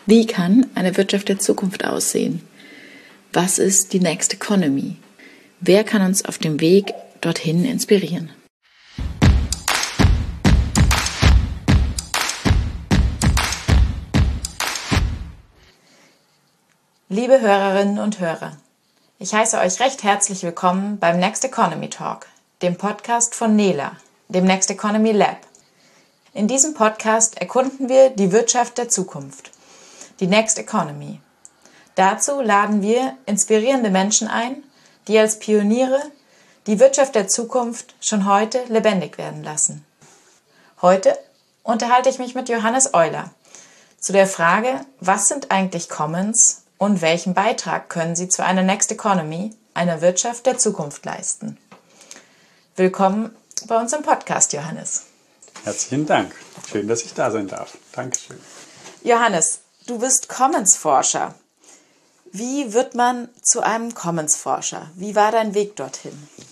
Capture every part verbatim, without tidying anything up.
Wie kann eine Wirtschaft der Zukunft aussehen? Was ist die Next Economy? Wer kann uns auf dem Weg dorthin inspirieren? Liebe Hörerinnen und Hörer, ich heiße euch recht herzlich willkommen beim Next Economy Talk, dem Podcast von NELA, dem Next Economy Lab. In diesem Podcast erkunden wir die Wirtschaft der Zukunft, die Next Economy. Dazu laden wir inspirierende Menschen ein, die als Pioniere die Wirtschaft der Zukunft schon heute lebendig werden lassen. Heute unterhalte ich mich mit Johannes Euler zu der Frage, was sind eigentlich Commons und welchen Beitrag können sie zu einer Next Economy, einer Wirtschaft der Zukunft leisten. Willkommen bei uns im Podcast, Johannes. Herzlichen Dank. Schön, dass ich da sein darf. Dankeschön. Johannes, du bist Commons-Forscher. Wie wird man zu einem Commons-Forscher? Wie war dein Weg dorthin?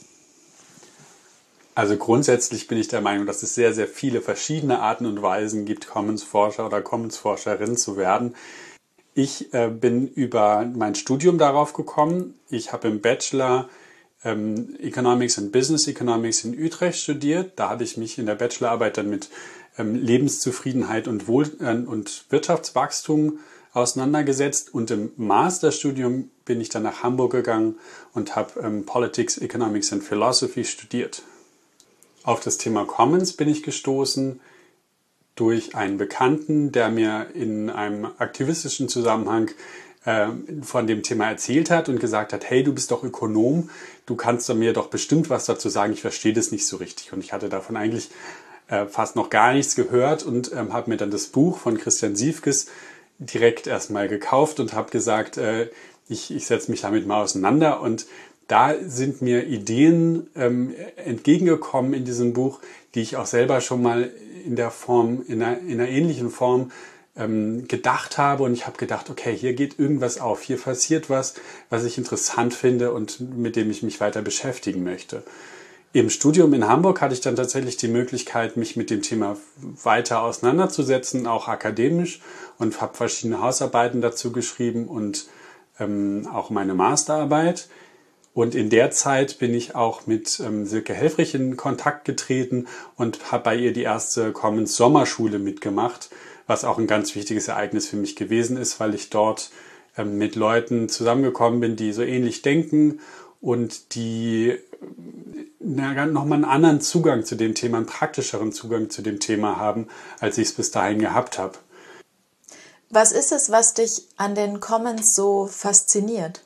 Also grundsätzlich bin ich der Meinung, dass es sehr, sehr viele verschiedene Arten und Weisen gibt, Commons-Forscher oder Commons-Forscherin zu werden. Ich äh, bin über mein Studium darauf gekommen. Ich habe im Bachelor ähm, Economics and Business Economics in Utrecht studiert. Da hatte ich mich in der Bachelorarbeit dann mit ähm, Lebenszufriedenheit und, Wohl äh, und Wirtschaftswachstum auseinandergesetzt. Und im Masterstudium bin ich dann nach Hamburg gegangen und habe ähm, Politics, Economics and Philosophy studiert. Auf das Thema Commons bin ich gestoßen durch einen Bekannten, der mir in einem aktivistischen Zusammenhang äh, von dem Thema erzählt hat und gesagt hat, hey, du bist doch Ökonom, du kannst mir doch bestimmt was dazu sagen, ich verstehe das nicht so richtig. Und ich hatte davon eigentlich äh, fast noch gar nichts gehört und ähm, habe mir dann das Buch von Christian Siefkes direkt erstmal gekauft und habe gesagt, äh, ich, ich setze mich damit mal auseinander. Und da sind mir Ideen ähm, entgegengekommen in diesem Buch, die ich auch selber schon mal in der Form, in einer, in einer ähnlichen Form ähm, gedacht habe. Und ich habe gedacht, okay, hier geht irgendwas auf, hier passiert was, was ich interessant finde und mit dem ich mich weiter beschäftigen möchte. Im Studium in Hamburg hatte ich dann tatsächlich die Möglichkeit, mich mit dem Thema weiter auseinanderzusetzen, auch akademisch, und habe verschiedene Hausarbeiten dazu geschrieben und ähm, auch meine Masterarbeit. Und in der Zeit bin ich auch mit ähm, Silke Helfrich in Kontakt getreten und habe bei ihr die erste Commons Sommerschule mitgemacht, was auch ein ganz wichtiges Ereignis für mich gewesen ist, weil ich dort ähm, mit Leuten zusammengekommen bin, die so ähnlich denken und die na, nochmal einen anderen Zugang zu dem Thema, einen praktischeren Zugang zu dem Thema haben, als ich es bis dahin gehabt habe. Was ist es, was dich an den Commons so fasziniert?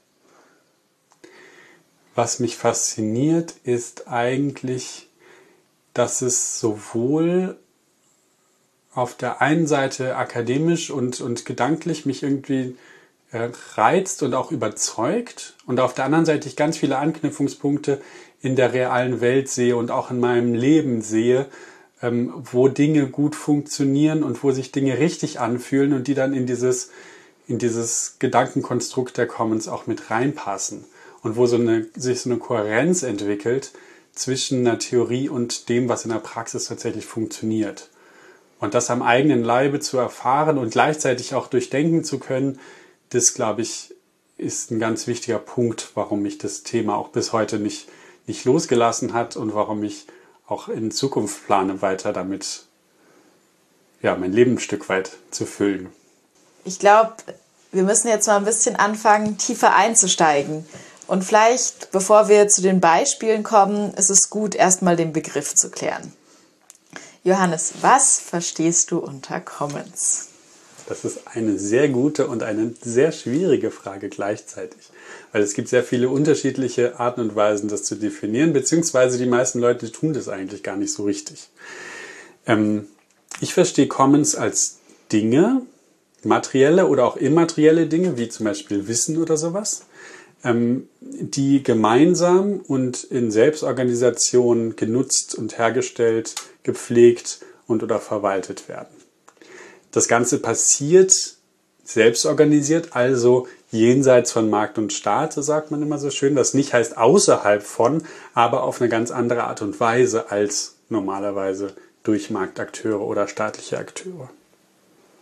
Was mich fasziniert, ist eigentlich, dass es sowohl auf der einen Seite akademisch und, und gedanklich mich irgendwie äh, reizt und auch überzeugt und auf der anderen Seite ich ganz viele Anknüpfungspunkte in der realen Welt sehe und auch in meinem Leben sehe, ähm, wo Dinge gut funktionieren und wo sich Dinge richtig anfühlen und die dann in dieses, in dieses Gedankenkonstrukt der Commons auch mit reinpassen. Und wo so eine, sich so eine Kohärenz entwickelt zwischen einer Theorie und dem, was in der Praxis tatsächlich funktioniert. Und das am eigenen Leibe zu erfahren und gleichzeitig auch durchdenken zu können, das, glaube ich, ist ein ganz wichtiger Punkt, warum mich das Thema auch bis heute nicht, nicht losgelassen hat und warum ich auch in Zukunft plane, weiter damit, ja, mein Leben ein Stück weit zu füllen. Ich glaube, wir müssen jetzt mal ein bisschen anfangen, tiefer einzusteigen. Und vielleicht, bevor wir zu den Beispielen kommen, ist es gut, erstmal den Begriff zu klären. Johannes, was verstehst du unter Commons? Das ist eine sehr gute und eine sehr schwierige Frage gleichzeitig. Weil es gibt sehr viele unterschiedliche Arten und Weisen, das zu definieren, beziehungsweise die meisten Leute tun das eigentlich gar nicht so richtig. Ähm, ich verstehe Commons als Dinge, materielle oder auch immaterielle Dinge, wie zum Beispiel Wissen oder sowas, die gemeinsam und in Selbstorganisation genutzt und hergestellt, gepflegt und oder verwaltet werden. Das Ganze passiert selbstorganisiert, also jenseits von Markt und Staat, so sagt man immer so schön, was nicht heißt außerhalb von, aber auf eine ganz andere Art und Weise als normalerweise durch Marktakteure oder staatliche Akteure.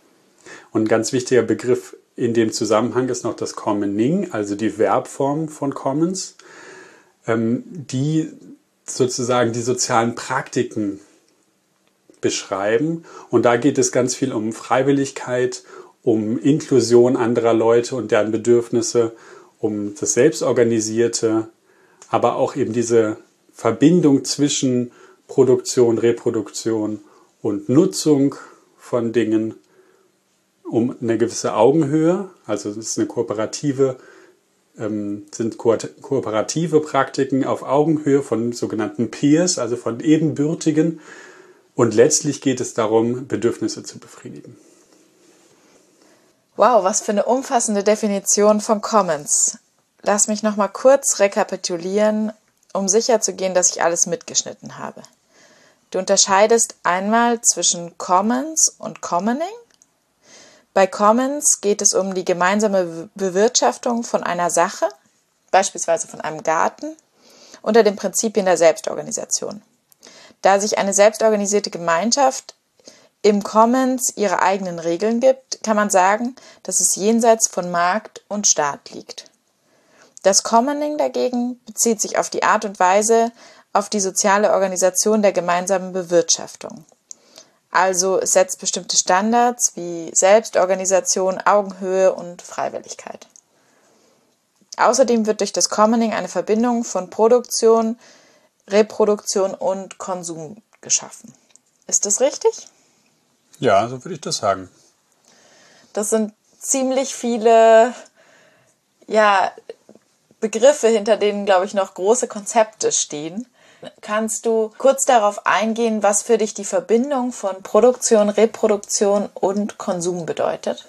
Und ein ganz wichtiger Begriff in dem Zusammenhang ist noch das Commoning, also die Verbform von Commons, ähm, die sozusagen die sozialen Praktiken beschreiben. Und da geht es ganz viel um Freiwilligkeit, um Inklusion anderer Leute und deren Bedürfnisse, um das Selbstorganisierte, aber auch eben diese Verbindung zwischen Produktion, Reproduktion und Nutzung von Dingen, um eine gewisse Augenhöhe, also es ist eine kooperative, ähm, sind ko- kooperative Praktiken auf Augenhöhe von sogenannten Peers, also von Ebenbürtigen. Und letztlich geht es darum, Bedürfnisse zu befriedigen. Wow, was für eine umfassende Definition von Commons. Lass mich noch mal kurz rekapitulieren, um sicherzugehen, dass ich alles mitgeschnitten habe. Du unterscheidest einmal zwischen Commons und Commoning. Bei Commons geht es um die gemeinsame Bewirtschaftung von einer Sache, beispielsweise von einem Garten, unter den Prinzipien der Selbstorganisation. Da sich eine selbstorganisierte Gemeinschaft im Commons ihre eigenen Regeln gibt, kann man sagen, dass es jenseits von Markt und Staat liegt. Das Commoning dagegen bezieht sich auf die Art und Weise, auf die soziale Organisation der gemeinsamen Bewirtschaftung. Also es setzt bestimmte Standards wie Selbstorganisation, Augenhöhe und Freiwilligkeit. Außerdem wird durch das Commoning eine Verbindung von Produktion, Reproduktion und Konsum geschaffen. Ist das richtig? Ja, so würde ich das sagen. Das sind ziemlich viele, ja, Begriffe, hinter denen, glaube ich, noch große Konzepte stehen. Kannst du kurz darauf eingehen, was für dich die Verbindung von Produktion, Reproduktion und Konsum bedeutet?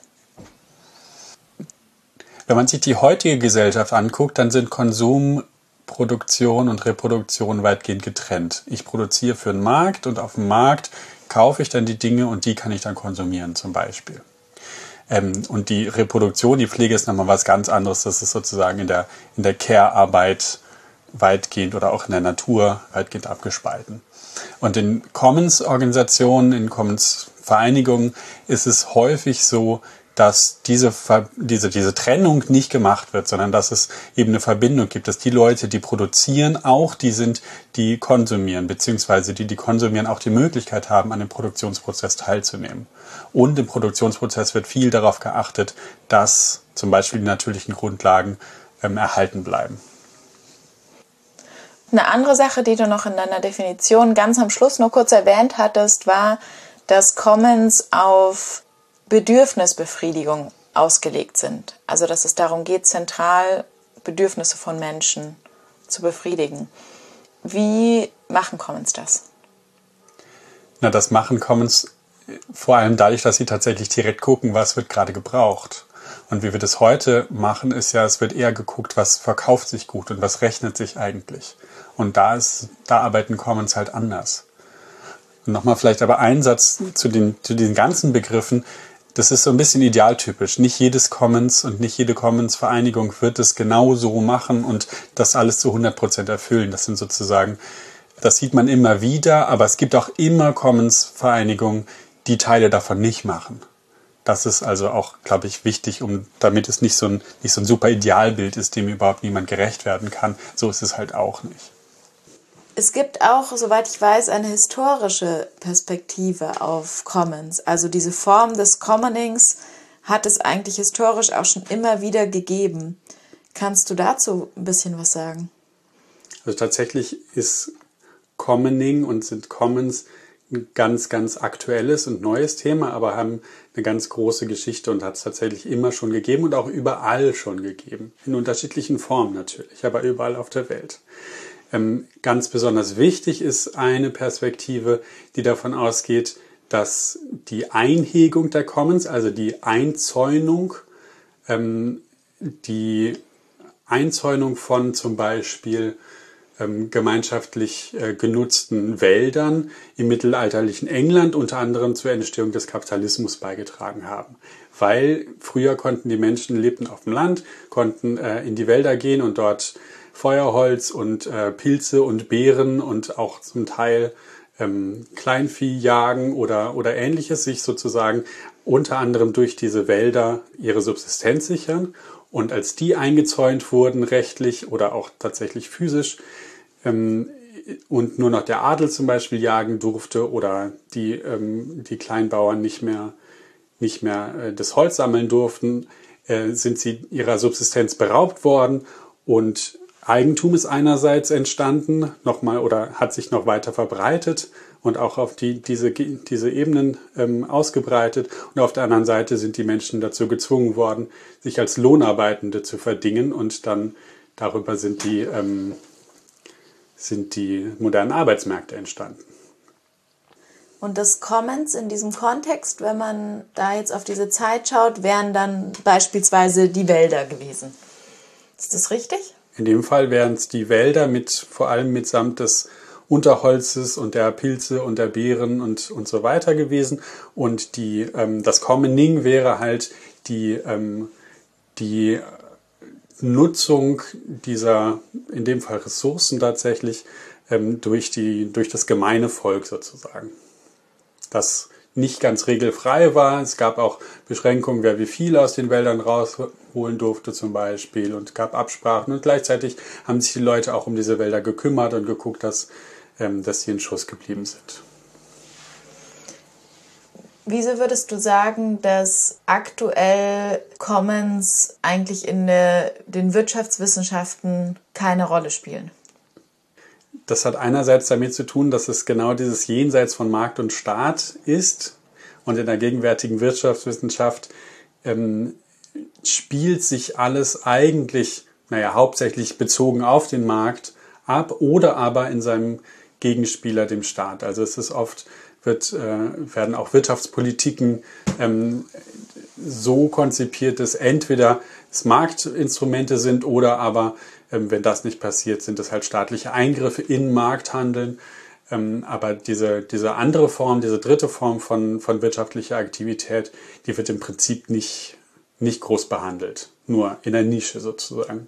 Wenn man sich die heutige Gesellschaft anguckt, dann sind Konsum, Produktion und Reproduktion weitgehend getrennt. Ich produziere für den Markt und auf dem Markt kaufe ich dann die Dinge und die kann ich dann konsumieren zum Beispiel. Ähm, und die Reproduktion, die Pflege ist nochmal was ganz anderes. Das ist sozusagen in der, in der Care-Arbeit weitgehend oder auch in der Natur weitgehend abgespalten. Und in Commons-Organisationen, in Commons-Vereinigungen ist es häufig so, dass diese, diese, diese Trennung nicht gemacht wird, sondern dass es eben eine Verbindung gibt, dass die Leute, die produzieren, auch die sind, die konsumieren, beziehungsweise die, die konsumieren, auch die Möglichkeit haben, an dem Produktionsprozess teilzunehmen. Und im Produktionsprozess wird viel darauf geachtet, dass zum Beispiel die natürlichen Grundlagen ähm, erhalten bleiben. Eine andere Sache, die du noch in deiner Definition ganz am Schluss nur kurz erwähnt hattest, war, dass Commons auf Bedürfnisbefriedigung ausgelegt sind. Also dass es darum geht, zentral Bedürfnisse von Menschen zu befriedigen. Wie machen Commons das? Na, das machen Commons vor allem dadurch, dass sie tatsächlich direkt gucken, was wird gerade gebraucht. Und wie wir das heute machen, ist ja, es wird eher geguckt, was verkauft sich gut und was rechnet sich eigentlich. Und da ist, da arbeiten Commons halt anders. Und nochmal vielleicht aber ein Satz zu den, zu den ganzen Begriffen. Das ist so ein bisschen idealtypisch. Nicht jedes Commons und nicht jede Commons-Vereinigung wird es genau so machen und das alles zu hundert Prozent erfüllen. Das sind sozusagen, das sieht man immer wieder, aber es gibt auch immer Commons-Vereinigungen, die Teile davon nicht machen. Das ist also auch, glaube ich, wichtig, um, damit es nicht so ein, nicht so ein super Idealbild ist, dem überhaupt niemand gerecht werden kann. So ist es halt auch nicht. Es gibt auch, soweit ich weiß, eine historische Perspektive auf Commons. Also diese Form des Commonings hat es eigentlich historisch auch schon immer wieder gegeben. Kannst du dazu ein bisschen was sagen? Also tatsächlich ist Commoning und sind Commons ein ganz, ganz aktuelles und neues Thema, aber haben eine ganz große Geschichte und hat es tatsächlich immer schon gegeben und auch überall schon gegeben. In unterschiedlichen Formen natürlich, aber überall auf der Welt. Ähm, ganz besonders wichtig ist eine Perspektive, die davon ausgeht, dass die Einhegung der Commons, also die Einzäunung, ähm, die Einzäunung von zum Beispiel ähm, gemeinschaftlich äh, genutzten Wäldern im mittelalterlichen England unter anderem zur Entstehung des Kapitalismus beigetragen haben. Weil früher konnten die Menschen, lebten auf dem Land, konnten äh, in die Wälder gehen und dort Feuerholz und äh, Pilze und Beeren und auch zum Teil ähm, Kleinvieh jagen oder, oder ähnliches, sich sozusagen unter anderem durch diese Wälder ihre Subsistenz sichern. Und als die eingezäunt wurden, rechtlich oder auch tatsächlich physisch, ähm, und nur noch der Adel zum Beispiel jagen durfte oder die, ähm, die Kleinbauern nicht mehr, nicht mehr äh, das Holz sammeln durften, äh, sind sie ihrer Subsistenz beraubt worden und Eigentum ist einerseits entstanden, nochmal oder hat sich noch weiter verbreitet und auch auf die, diese, diese Ebenen ähm, ausgebreitet. Und auf der anderen Seite sind die Menschen dazu gezwungen worden, sich als Lohnarbeitende zu verdingen und dann darüber sind die, ähm, sind die modernen Arbeitsmärkte entstanden. Und das Commons in diesem Kontext, wenn man da jetzt auf diese Zeit schaut, wären dann beispielsweise die Wälder gewesen. Ist das richtig? In dem Fall wären es die Wälder mit, vor allem mitsamt des Unterholzes und der Pilze und der Beeren und, und so weiter gewesen. Und die, ähm, das Commoning wäre halt die, ähm, die Nutzung dieser, in dem Fall Ressourcen tatsächlich, ähm, durch, die, durch das gemeine Volk sozusagen. Das nicht ganz regelfrei war. Es gab auch Beschränkungen, wer wie viel aus den Wäldern rausholen durfte zum Beispiel und gab Absprachen. Und gleichzeitig haben sich die Leute auch um diese Wälder gekümmert und geguckt, dass, ähm, dass sie in Schuss geblieben sind. Wieso würdest du sagen, dass aktuell Commons eigentlich in der, den Wirtschaftswissenschaften keine Rolle spielen? Das hat einerseits damit zu tun, dass es genau dieses Jenseits von Markt und Staat ist. Und in der gegenwärtigen Wirtschaftswissenschaft ähm, spielt sich alles eigentlich, naja, hauptsächlich bezogen auf den Markt ab oder aber in seinem Gegenspieler, dem Staat. Also es ist oft, wird, äh, werden auch Wirtschaftspolitiken ähm, so konzipiert, dass entweder es Marktinstrumente sind oder aber wenn das nicht passiert, sind das halt staatliche Eingriffe in Markthandeln. Aber diese, diese andere Form, diese dritte Form von, von wirtschaftlicher Aktivität, die wird im Prinzip nicht, nicht groß behandelt. Nur in der Nische sozusagen.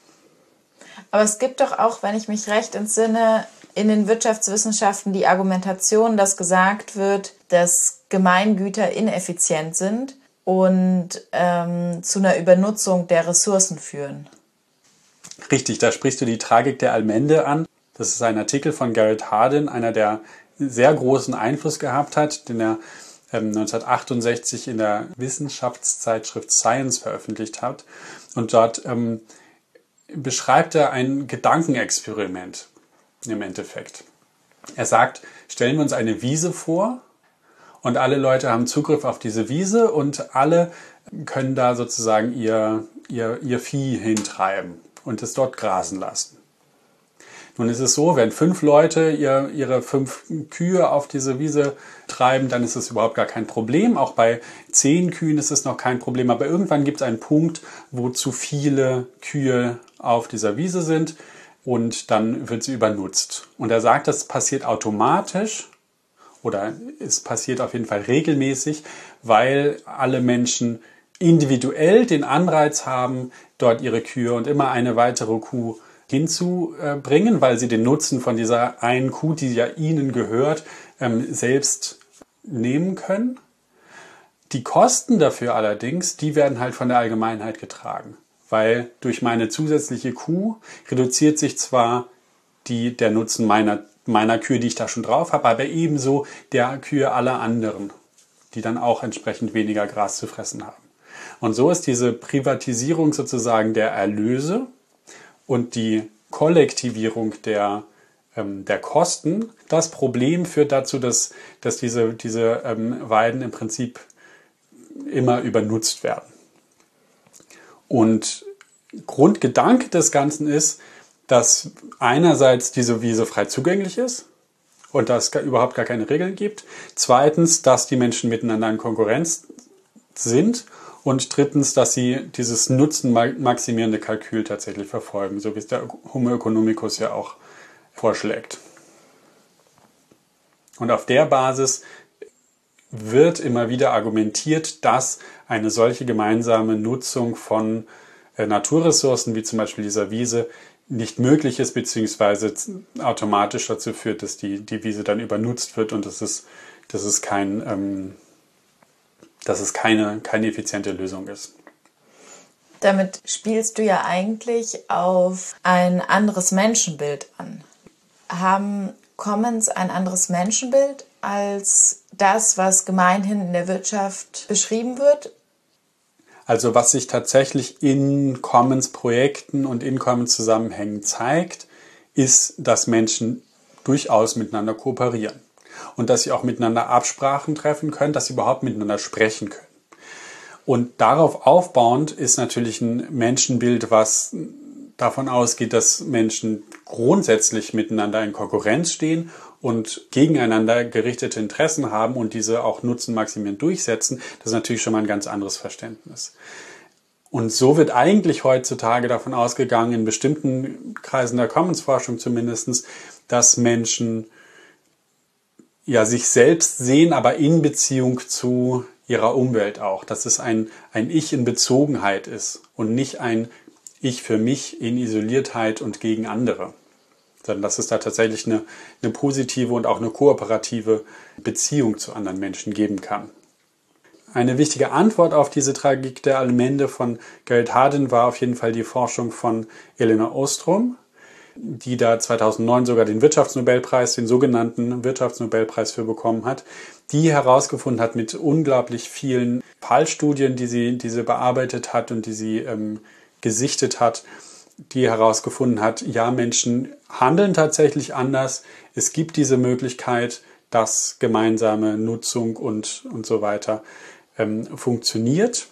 Aber es gibt doch auch, wenn ich mich recht entsinne, in den Wirtschaftswissenschaften die Argumentation, dass gesagt wird, dass Gemeingüter ineffizient sind und ähm, zu einer Übernutzung der Ressourcen führen. Richtig, da sprichst du die Tragik der Allmende an. Das ist ein Artikel von Garrett Hardin, einer, der sehr großen Einfluss gehabt hat, den er ähm, neunzehnhundertachtundsechzig in der Wissenschaftszeitschrift Science veröffentlicht hat. Und dort ähm, beschreibt er ein Gedankenexperiment im Endeffekt. Er sagt, stellen wir uns eine Wiese vor und alle Leute haben Zugriff auf diese Wiese und alle können da sozusagen ihr, ihr, ihr Vieh hintreiben und es dort grasen lassen. Nun ist es so, wenn fünf Leute ihr, ihre fünf Kühe auf diese Wiese treiben, dann ist es überhaupt gar kein Problem. Auch bei zehn Kühen ist es noch kein Problem. Aber irgendwann gibt es einen Punkt, wo zu viele Kühe auf dieser Wiese sind und dann wird sie übernutzt. Und er sagt, das passiert automatisch oder es passiert auf jeden Fall regelmäßig, weil alle Menschen individuell den Anreiz haben, dort ihre Kühe und immer eine weitere Kuh hinzubringen, weil sie den Nutzen von dieser einen Kuh, die ja ihnen gehört, selbst nehmen können. Die Kosten dafür allerdings, die werden halt von der Allgemeinheit getragen, weil durch meine zusätzliche Kuh reduziert sich zwar die, der Nutzen meiner, meiner Kühe, die ich da schon drauf habe, aber ebenso der Kühe aller anderen, die dann auch entsprechend weniger Gras zu fressen haben. Und so ist diese Privatisierung sozusagen der Erlöse und die Kollektivierung der, ähm, der Kosten. Das Problem führt dazu, dass, dass diese, diese ähm, Weiden im Prinzip immer übernutzt werden. Und Grundgedanke des Ganzen ist, dass einerseits diese Wiese frei zugänglich ist und dass es überhaupt gar keine Regeln gibt. Zweitens, dass die Menschen miteinander in Konkurrenz sind. Und drittens, dass sie dieses nutzenmaximierende Kalkül tatsächlich verfolgen, so wie es der Homo economicus ja auch vorschlägt. Und auf der Basis wird immer wieder argumentiert, dass eine solche gemeinsame Nutzung von Naturressourcen, wie zum Beispiel dieser Wiese, nicht möglich ist, beziehungsweise automatisch dazu führt, dass die, die Wiese dann übernutzt wird und das ist, das ist kein, ähm, dass es keine, keine effiziente Lösung ist. Damit spielst du ja eigentlich auf ein anderes Menschenbild an. Haben Commons ein anderes Menschenbild als das, was gemeinhin in der Wirtschaft beschrieben wird? Also was sich tatsächlich in Commons-Projekten und in Commons-Zusammenhängen zeigt, ist, dass Menschen durchaus miteinander kooperieren und dass sie auch miteinander Absprachen treffen können, dass sie überhaupt miteinander sprechen können. Und darauf aufbauend ist natürlich ein Menschenbild, was davon ausgeht, dass Menschen grundsätzlich miteinander in Konkurrenz stehen und gegeneinander gerichtete Interessen haben und diese auch nutzenmaximierend durchsetzen. Das ist natürlich schon mal ein ganz anderes Verständnis. Und so wird eigentlich heutzutage davon ausgegangen, in bestimmten Kreisen der Commons-Forschung zumindest, dass Menschen ja sich selbst sehen, aber in Beziehung zu ihrer Umwelt auch. Dass es ein, ein Ich in Bezogenheit ist und nicht ein Ich für mich in Isoliertheit und gegen andere. Sondern dass es da tatsächlich eine, eine positive und auch eine kooperative Beziehung zu anderen Menschen geben kann. Eine wichtige Antwort auf diese Tragik der Allmende von Gerald Hardin war auf jeden Fall die Forschung von Elinor Ostrom, die da zweitausendneun sogar den Wirtschaftsnobelpreis, den sogenannten Wirtschaftsnobelpreis für bekommen hat, die herausgefunden hat mit unglaublich vielen Fallstudien, die sie, die sie bearbeitet hat und die sie ähm, gesichtet hat, die herausgefunden hat, ja, Menschen handeln tatsächlich anders. Es gibt diese Möglichkeit, dass gemeinsame Nutzung und, und so weiter ähm, funktioniert.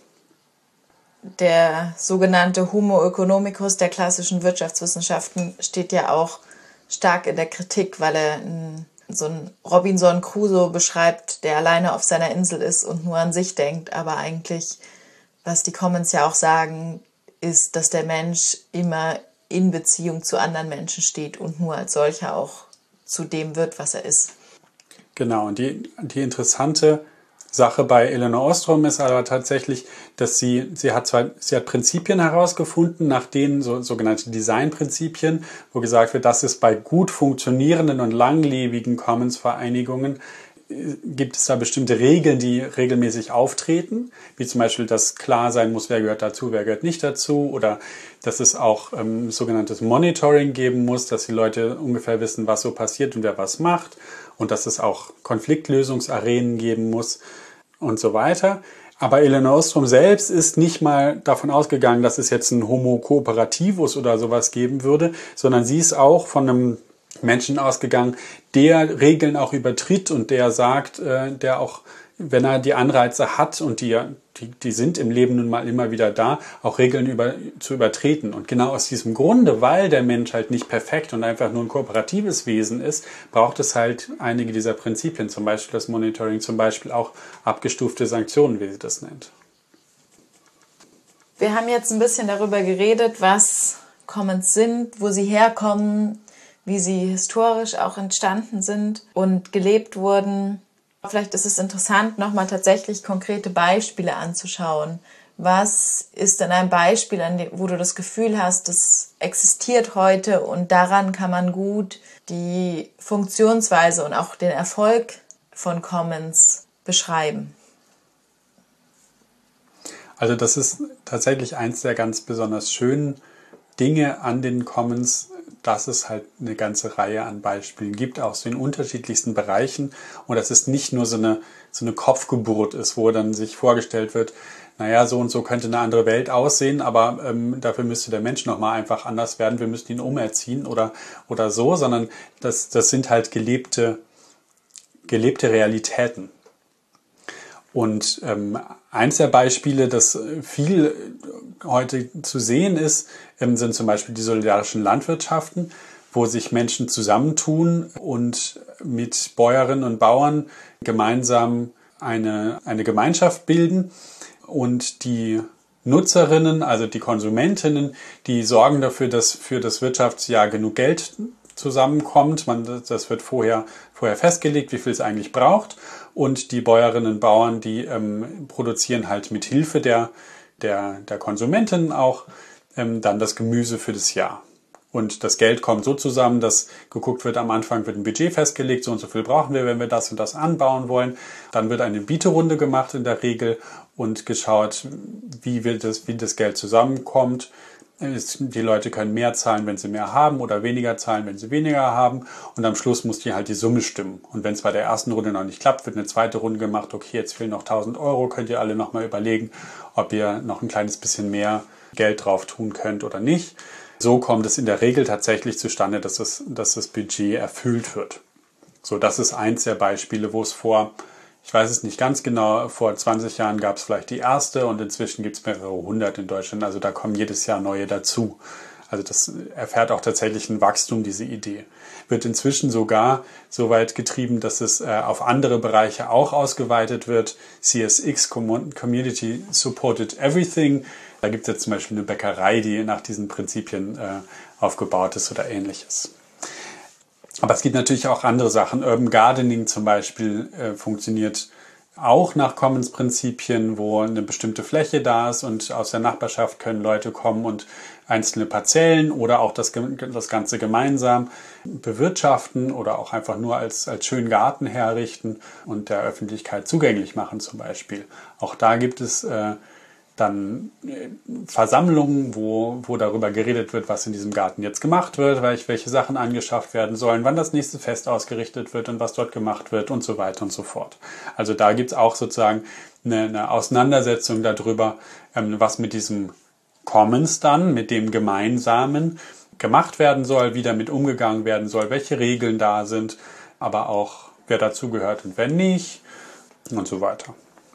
Der sogenannte Homo economicus der klassischen Wirtschaftswissenschaften steht ja auch stark in der Kritik, weil er so einen Robinson Crusoe beschreibt, der alleine auf seiner Insel ist und nur an sich denkt. Aber eigentlich, was die Commons ja auch sagen, ist, dass der Mensch immer in Beziehung zu anderen Menschen steht und nur als solcher auch zu dem wird, was er ist. Genau, und die, die interessante Sache bei Elinor Ostrom ist aber tatsächlich, dass sie, sie hat zwar, sie hat Prinzipien herausgefunden, nach denen so, sogenannte Designprinzipien, wo gesagt wird, dass es bei gut funktionierenden und langlebigen Commons-Vereinigungen gibt es da bestimmte Regeln, die regelmäßig auftreten, wie zum Beispiel, dass klar sein muss, wer gehört dazu, wer gehört nicht dazu, oder dass es auch ähm, sogenanntes Monitoring geben muss, dass die Leute ungefähr wissen, was so passiert und wer was macht, und dass es auch Konfliktlösungsarenen geben muss und so weiter. Aber Elinor Ostrom selbst ist nicht mal davon ausgegangen, dass es jetzt ein Homo cooperativus oder sowas geben würde, sondern sie ist auch von einem Menschen ausgegangen, der Regeln auch übertritt und der sagt, äh, der auch, wenn er die Anreize hat und die, die, die sind im Leben nun mal immer wieder da, auch Regeln über, zu übertreten. Und genau aus diesem Grunde, weil der Mensch halt nicht perfekt und einfach nur ein kooperatives Wesen ist, braucht es halt einige dieser Prinzipien, zum Beispiel das Monitoring, zum Beispiel auch abgestufte Sanktionen, wie sie das nennt. Wir haben jetzt ein bisschen darüber geredet, was Commons sind, wo sie herkommen, wie sie historisch auch entstanden sind und gelebt wurden. Vielleicht ist es interessant, nochmal tatsächlich konkrete Beispiele anzuschauen. Was ist denn ein Beispiel, wo du das Gefühl hast, das existiert heute und daran kann man gut die Funktionsweise und auch den Erfolg von Commons beschreiben? Also das ist tatsächlich eins der ganz besonders schönen Dinge an den Commons, dass es halt eine ganze Reihe an Beispielen gibt, auch so in unterschiedlichsten Bereichen, und dass es nicht nur so eine, so eine Kopfgeburt ist, wo dann sich vorgestellt wird, naja, so und so könnte eine andere Welt aussehen, aber ähm, dafür müsste der Mensch nochmal einfach anders werden, wir müssten ihn umerziehen oder, oder so, sondern das, das sind halt gelebte, gelebte Realitäten. Und ähm, eins der Beispiele, das viel heute zu sehen ist, ähm, sind zum Beispiel die solidarischen Landwirtschaften, wo sich Menschen zusammentun und mit Bäuerinnen und Bauern gemeinsam eine, eine Gemeinschaft bilden. Und die Nutzerinnen, also die Konsumentinnen, die sorgen dafür, dass für das Wirtschaftsjahr genug Geld zusammenkommt. Man, das wird vorher, vorher festgelegt, wie viel es eigentlich braucht. Und die Bäuerinnen und Bauern, die ähm, produzieren halt mit Hilfe der, der, der Konsumentinnen auch ähm, dann das Gemüse für das Jahr. Und das Geld kommt so zusammen, dass geguckt wird, am Anfang wird ein Budget festgelegt, so und so viel brauchen wir, wenn wir das und das anbauen wollen. Dann wird eine Bieterunde gemacht in der Regel und geschaut, wie, wird das, wie das Geld zusammenkommt. Die Leute können mehr zahlen, wenn sie mehr haben, oder weniger zahlen, wenn sie weniger haben. Und am Schluss muss die halt die Summe stimmen. Und wenn es bei der ersten Runde noch nicht klappt, wird eine zweite Runde gemacht. Okay, jetzt fehlen noch tausend Euro. Könnt ihr alle nochmal überlegen, ob ihr noch ein kleines bisschen mehr Geld drauf tun könnt oder nicht. So kommt es in der Regel tatsächlich zustande, dass das, dass das Budget erfüllt wird. So, das ist eins der Beispiele, wo es vor, ich weiß es nicht ganz genau, vor zwanzig Jahren gab es vielleicht die erste und inzwischen gibt es mehrere hundert in Deutschland. Also da kommen jedes Jahr neue dazu. Also das erfährt auch tatsächlich ein Wachstum, diese Idee. Wird inzwischen sogar so weit getrieben, dass es äh, auf andere Bereiche auch ausgeweitet wird. C S X, Community Supported Everything. Da gibt es jetzt zum Beispiel eine Bäckerei, die nach diesen Prinzipien äh, aufgebaut ist oder ähnliches. Aber es gibt natürlich auch andere Sachen. Urban Gardening zum Beispiel äh, funktioniert auch nach Commons-Prinzipien, wo eine bestimmte Fläche da ist und aus der Nachbarschaft können Leute kommen und einzelne Parzellen oder auch das, das Ganze gemeinsam bewirtschaften oder auch einfach nur als, als schönen Garten herrichten und der Öffentlichkeit zugänglich machen zum Beispiel. Auch da gibt es äh, dann Versammlungen, wo, wo darüber geredet wird, was in diesem Garten jetzt gemacht wird, welche Sachen angeschafft werden sollen, wann das nächste Fest ausgerichtet wird und was dort gemacht wird und so weiter und so fort. Also da gibt es auch sozusagen eine, eine Auseinandersetzung darüber, was mit diesem Commons dann, mit dem Gemeinsamen gemacht werden soll, wie damit umgegangen werden soll, welche Regeln da sind, aber auch wer dazugehört und wer nicht und so weiter.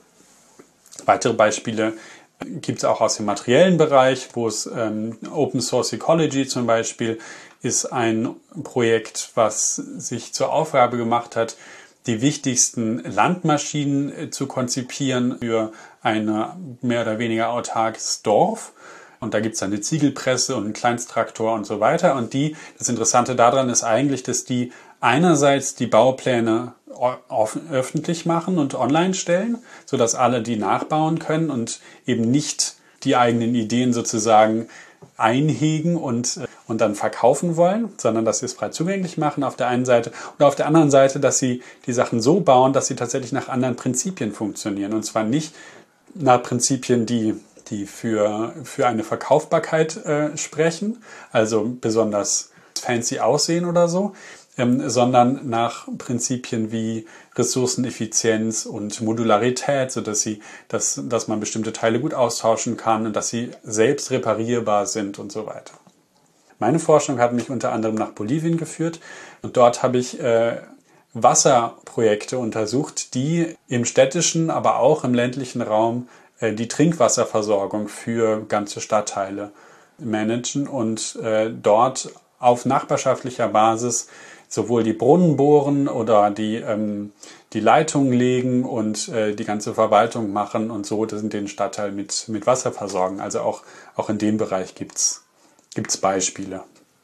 Weitere Beispiele gibt es auch aus dem materiellen Bereich, wo es ähm, Open Source Ecology zum Beispiel ist ein Projekt, was sich zur Aufgabe gemacht hat, die wichtigsten Landmaschinen äh, zu konzipieren für ein mehr oder weniger autarkes Dorf. Und da gibt es dann eine Ziegelpresse und einen Kleinsttraktor und so weiter. Und die, das Interessante daran ist eigentlich, dass die einerseits die Baupläne offen, öffentlich machen und online stellen, sodass alle die nachbauen können und eben nicht die eigenen Ideen sozusagen einhegen und, und dann verkaufen wollen, sondern dass sie es frei zugänglich machen auf der einen Seite und auf der anderen Seite, dass sie die Sachen so bauen, dass sie tatsächlich nach anderen Prinzipien funktionieren. Und zwar nicht nach Prinzipien, die, die für, für eine Verkaufbarkeit äh, sprechen, also besonders fancy aussehen oder so, Ähm, sondern nach Prinzipien wie Ressourceneffizienz und Modularität, sodass sie, dass, dass man bestimmte Teile gut austauschen kann und dass sie selbst reparierbar sind und so weiter. Meine Forschung hat mich unter anderem nach Bolivien geführt und dort habe ich äh, Wasserprojekte untersucht, die im städtischen, aber auch im ländlichen Raum äh, die Trinkwasserversorgung für ganze Stadtteile managen und äh, dort auf nachbarschaftlicher Basis sowohl die Brunnen bohren oder die, ähm, die Leitungen legen und äh, die ganze Verwaltung machen und so den Stadtteil mit, mit Wasser versorgen. Also auch, auch in dem Bereich gibt's gibt's Beispiele.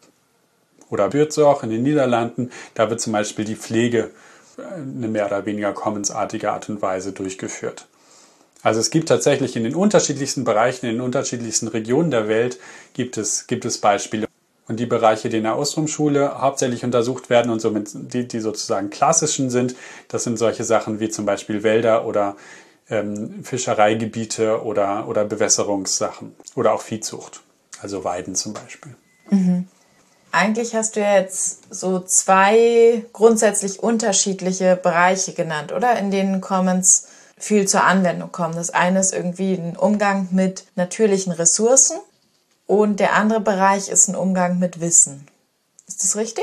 Oder Bürzorg in den Niederlanden, da wird zum Beispiel die Pflege eine mehr oder weniger commonsartige Art und Weise durchgeführt. Also es gibt tatsächlich in den unterschiedlichsten Bereichen, in den unterschiedlichsten Regionen der Welt gibt es, gibt es Beispiele. Und die Bereiche, die in der Ostrom-Schule hauptsächlich untersucht werden und somit die, die sozusagen klassischen sind, das sind solche Sachen wie zum Beispiel Wälder oder ähm, Fischereigebiete oder, oder Bewässerungssachen oder auch Viehzucht, also Weiden zum Beispiel. Mhm. Eigentlich hast du ja jetzt so zwei grundsätzlich unterschiedliche Bereiche genannt, oder? In denen Commons viel zur Anwendung kommen. Das eine ist irgendwie ein Umgang mit natürlichen Ressourcen. Und der andere Bereich ist ein Umgang mit Wissen. Ist das richtig?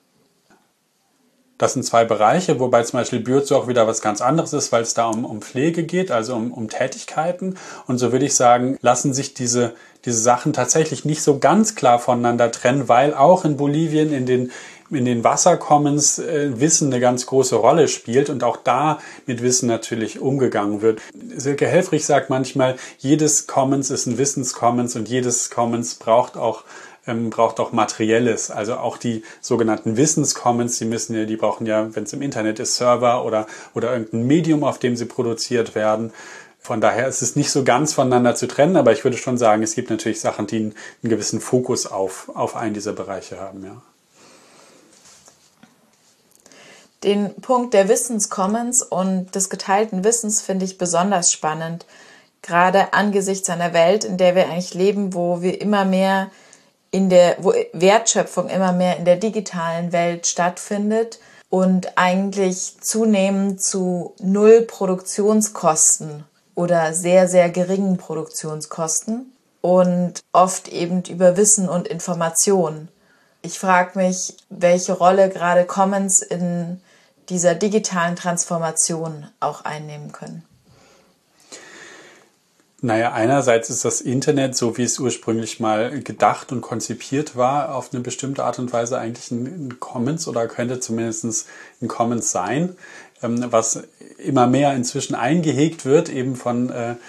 Das sind zwei Bereiche, wobei zum Beispiel Bürzo auch wieder was ganz anderes ist, weil es da um, um Pflege geht, also um, um Tätigkeiten. Und so würde ich sagen, lassen sich diese, diese Sachen tatsächlich nicht so ganz klar voneinander trennen, weil auch in Bolivien in den in den Wassercommons äh, Wissen eine ganz große Rolle spielt und auch da mit Wissen natürlich umgegangen wird. Silke Helfrich sagt manchmal, jedes Commons ist ein Wissenscommons und jedes Commons braucht auch ähm, braucht auch Materielles. Also auch die sogenannten Wissenscommons, die müssen ja, die brauchen ja, wenn es im Internet ist, Server oder oder irgendein Medium, auf dem sie produziert werden. Von daher ist es nicht so ganz voneinander zu trennen, aber ich würde schon sagen, es gibt natürlich Sachen, die einen, einen gewissen Fokus auf, auf einen dieser Bereiche haben, ja. Den Punkt der Wissenscommons und des geteilten Wissens finde ich besonders spannend, gerade angesichts einer Welt, in der wir eigentlich leben, wo wir immer mehr in der, wo Wertschöpfung immer mehr in der digitalen Welt stattfindet und eigentlich zunehmend zu null Produktionskosten oder sehr, sehr geringen Produktionskosten und oft eben über Wissen und Information. Ich frage mich, welche Rolle gerade Commons in dieser digitalen Transformation auch einnehmen können. Naja, einerseits ist das Internet, so wie es ursprünglich mal gedacht und konzipiert war, auf eine bestimmte Art und Weise eigentlich ein Commons oder könnte zumindest ein Commons sein, was immer mehr inzwischen eingehegt wird, eben von,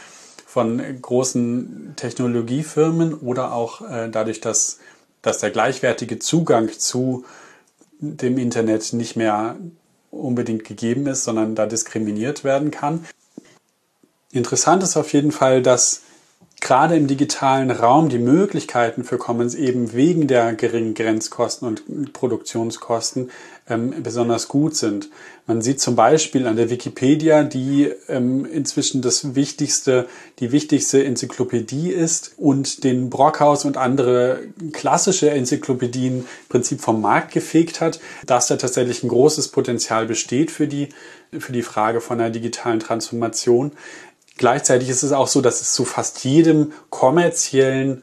von großen Technologiefirmen oder auch dadurch, dass, dass der gleichwertige Zugang zu dem Internet nicht mehr unbedingt gegeben ist, sondern da diskriminiert werden kann. Interessant ist auf jeden Fall, dass gerade im digitalen Raum die Möglichkeiten für Commons eben wegen der geringen Grenzkosten und Produktionskosten ähm, besonders gut sind. Man sieht zum Beispiel an der Wikipedia, die ähm, inzwischen das wichtigste, die wichtigste Enzyklopädie ist und den Brockhaus und andere klassische Enzyklopädien im Prinzip vom Markt gefegt hat, dass da tatsächlich ein großes Potenzial besteht für die, für die Frage von einer digitalen Transformation. Gleichzeitig ist es auch so, dass es zu fast jedem kommerziellen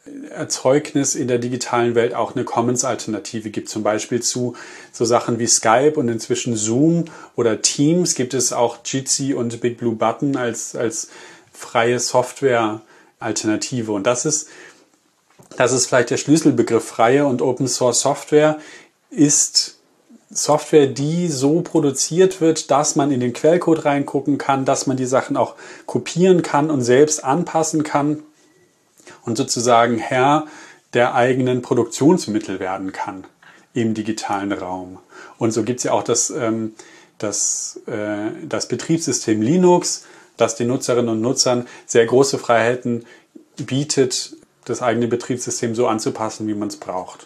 Erzeugnis in der digitalen Welt auch eine Commons-Alternative gibt. Zum Beispiel zu so Sachen wie Skype und inzwischen Zoom oder Teams gibt es auch Jitsi und Big Blue Button als, als freie Software-Alternative. Und das ist, das ist vielleicht der Schlüsselbegriff. Freie und Open-Source-Software ist Software, die so produziert wird, dass man in den Quellcode reingucken kann, dass man die Sachen auch kopieren kann und selbst anpassen kann und sozusagen Herr der eigenen Produktionsmittel werden kann im digitalen Raum. Und so gibt es ja auch das, ähm, das, äh, das Betriebssystem Linux, das den Nutzerinnen und Nutzern sehr große Freiheiten bietet, das eigene Betriebssystem so anzupassen, wie man es braucht.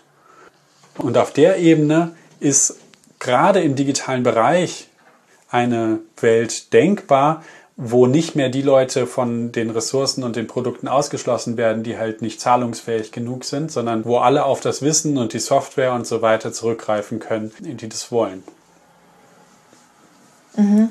Und auf der Ebene ist gerade im digitalen Bereich eine Welt denkbar, wo nicht mehr die Leute von den Ressourcen und den Produkten ausgeschlossen werden, die halt nicht zahlungsfähig genug sind, sondern wo alle auf das Wissen und die Software und so weiter zurückgreifen können, die das wollen. Mhm.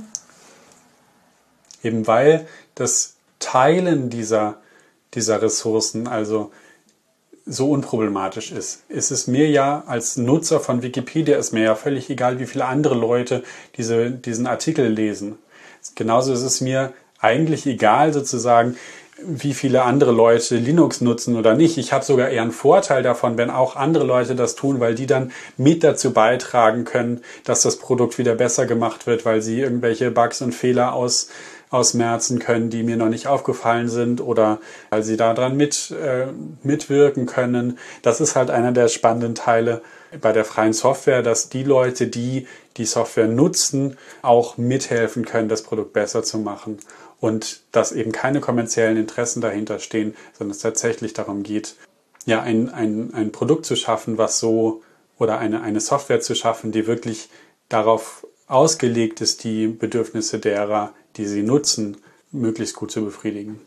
Eben weil das Teilen dieser, dieser Ressourcen, also so unproblematisch ist. Es ist mir ja als Nutzer von Wikipedia ist mir ja völlig egal, wie viele andere Leute diese, diesen Artikel lesen. Genauso ist es mir eigentlich egal sozusagen, wie viele andere Leute Linux nutzen oder nicht. Ich habe sogar eher einen Vorteil davon, wenn auch andere Leute das tun, weil die dann mit dazu beitragen können, dass das Produkt wieder besser gemacht wird, weil sie irgendwelche Bugs und Fehler aus ausmerzen können, die mir noch nicht aufgefallen sind oder weil sie daran mit, äh, mitwirken können. Das ist halt einer der spannenden Teile bei der freien Software, dass die Leute, die die Software nutzen, auch mithelfen können, das Produkt besser zu machen und dass eben keine kommerziellen Interessen dahinter stehen, sondern es tatsächlich darum geht, ja, ein, ein, ein Produkt zu schaffen, was so oder eine, eine Software zu schaffen, die wirklich darauf ausgelegt ist, die Bedürfnisse derer, die sie nutzen, möglichst gut zu befriedigen.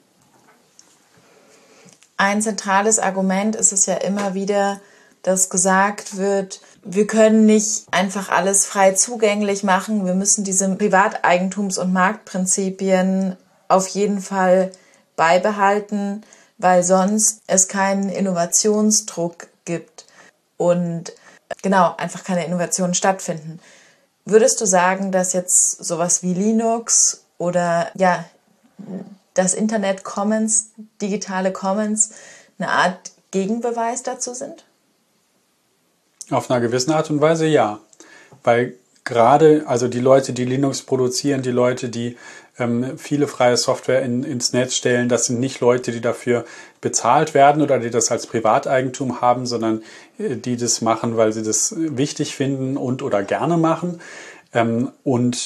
Ein zentrales Argument ist es ja immer wieder, dass gesagt wird, wir können nicht einfach alles frei zugänglich machen, wir müssen diese Privateigentums- und Marktprinzipien auf jeden Fall beibehalten, weil sonst es keinen Innovationsdruck gibt und genau, einfach keine Innovationen stattfinden. Würdest du sagen, dass jetzt sowas wie Linux oder ja, das Internet Commons, digitale Commons, eine Art Gegenbeweis dazu sind? Auf einer gewissen Art und Weise ja. Weil gerade, also die Leute, die Linux produzieren, die Leute, die ähm, viele freie Software in, ins Netz stellen, das sind nicht Leute, die dafür bezahlt werden oder die das als Privateigentum haben, sondern äh, die das machen, weil sie das wichtig finden und oder gerne machen. Ähm, und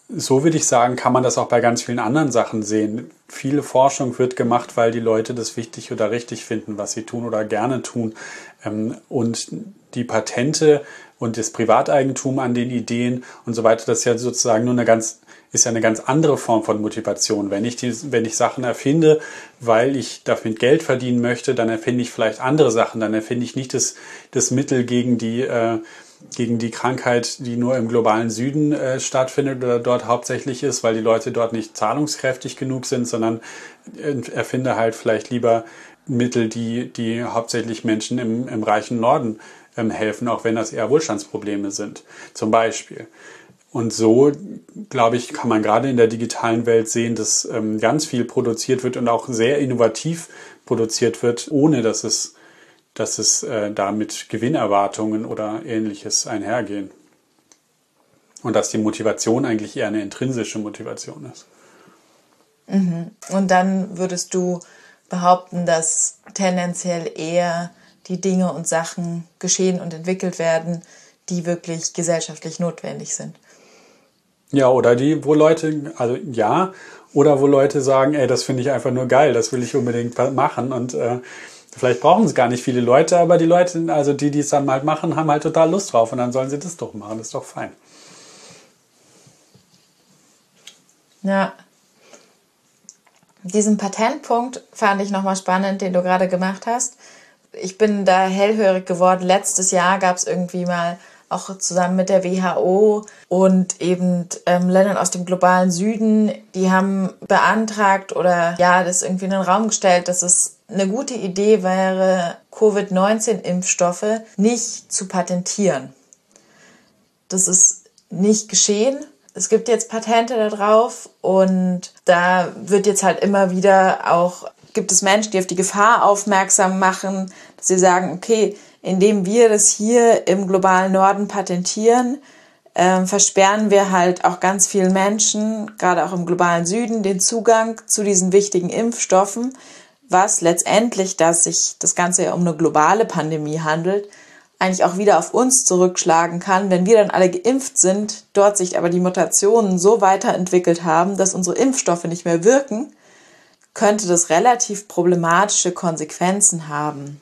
so würde ich sagen, kann man das auch bei ganz vielen anderen Sachen sehen. Viele Forschung wird gemacht, weil die Leute das wichtig oder richtig finden, was sie tun oder gerne tun. Und die Patente und das Privateigentum an den Ideen und so weiter, das ist ja sozusagen nur eine ganz, ist ja eine ganz andere Form von Motivation. Wenn ich die, wenn ich Sachen erfinde, weil ich damit Geld verdienen möchte, dann erfinde ich vielleicht andere Sachen. Dann erfinde ich nicht das, das Mittel gegen die, äh, gegen die Krankheit, die nur im globalen Süden äh, stattfindet oder dort hauptsächlich ist, weil die Leute dort nicht zahlungskräftig genug sind, sondern erfinde halt vielleicht lieber Mittel, die, die hauptsächlich Menschen im, im reichen Norden ähm, helfen, auch wenn das eher Wohlstandsprobleme sind, zum Beispiel. Und so, glaube ich, kann man gerade in der digitalen Welt sehen, dass ähm, ganz viel produziert wird und auch sehr innovativ produziert wird, ohne dass es, dass es äh, da mit Gewinnerwartungen oder Ähnliches einhergehen. Und dass die Motivation eigentlich eher eine intrinsische Motivation ist. Mhm. Und dann würdest du behaupten, dass tendenziell eher die Dinge und Sachen geschehen und entwickelt werden, die wirklich gesellschaftlich notwendig sind. Ja, oder die, wo Leute, also ja, oder wo Leute sagen, ey, das finde ich einfach nur geil, das will ich unbedingt machen und äh, vielleicht brauchen es gar nicht viele Leute, aber die Leute, also die, die es dann halt machen, haben halt total Lust drauf und dann sollen sie das doch machen, das ist doch fein. Ja. Diesen Patentpunkt fand ich nochmal spannend, den du gerade gemacht hast. Ich bin da hellhörig geworden. Letztes Jahr gab es irgendwie mal auch zusammen mit der W H O und eben ähm, Ländern aus dem globalen Süden, die haben beantragt oder ja, das irgendwie in den Raum gestellt, dass es eine gute Idee wäre, Covid neunzehn Impfstoffe nicht zu patentieren. Das ist nicht geschehen. Es gibt jetzt Patente da drauf und da wird jetzt halt immer wieder auch, gibt es Menschen, die auf die Gefahr aufmerksam machen, dass sie sagen, okay, indem wir das hier im globalen Norden patentieren, äh, versperren wir halt auch ganz vielen Menschen, gerade auch im globalen Süden, den Zugang zu diesen wichtigen Impfstoffen, was letztendlich, dass sich das Ganze ja um eine globale Pandemie handelt, eigentlich auch wieder auf uns zurückschlagen kann, wenn wir dann alle geimpft sind, dort sich aber die Mutationen so weiterentwickelt haben, dass unsere Impfstoffe nicht mehr wirken, könnte das relativ problematische Konsequenzen haben.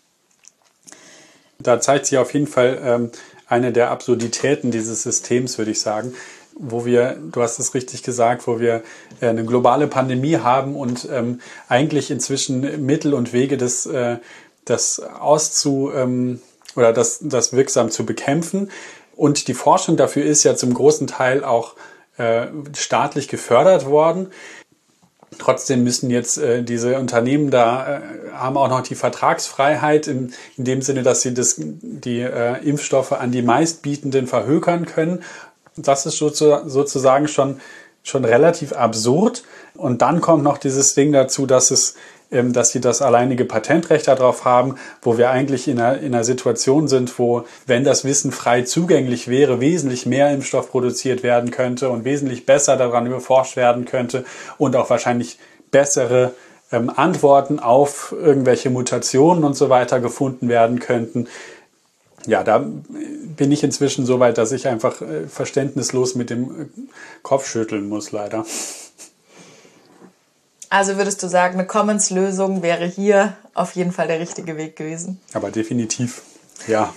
Da zeigt sich auf jeden Fall ähm, eine der Absurditäten dieses Systems, würde ich sagen, wo wir, du hast es richtig gesagt, wo wir äh, eine globale Pandemie haben und ähm, eigentlich inzwischen Mittel und Wege, das, äh, das auszu... Ähm, oder das, das wirksam zu bekämpfen. Und die Forschung dafür ist ja zum großen Teil auch äh, staatlich gefördert worden. Trotzdem müssen jetzt äh, diese Unternehmen da, äh, haben auch noch die Vertragsfreiheit in, in dem Sinne, dass sie das, die äh, Impfstoffe an die Meistbietenden verhökern können. Das ist sozusagen schon, schon relativ absurd. Und dann kommt noch dieses Ding dazu, dass es dass sie das alleinige Patentrecht darauf haben, wo wir eigentlich in einer, in einer Situation sind, wo, wenn das Wissen frei zugänglich wäre, wesentlich mehr Impfstoff produziert werden könnte und wesentlich besser daran überforscht werden könnte und auch wahrscheinlich bessere ähm, Antworten auf irgendwelche Mutationen und so weiter gefunden werden könnten. Ja, da bin ich inzwischen so weit, dass ich einfach äh, verständnislos mit dem äh, Kopf schütteln muss, leider. Also würdest du sagen, eine Commons-Lösung wäre hier auf jeden Fall der richtige Weg gewesen? Aber definitiv, ja.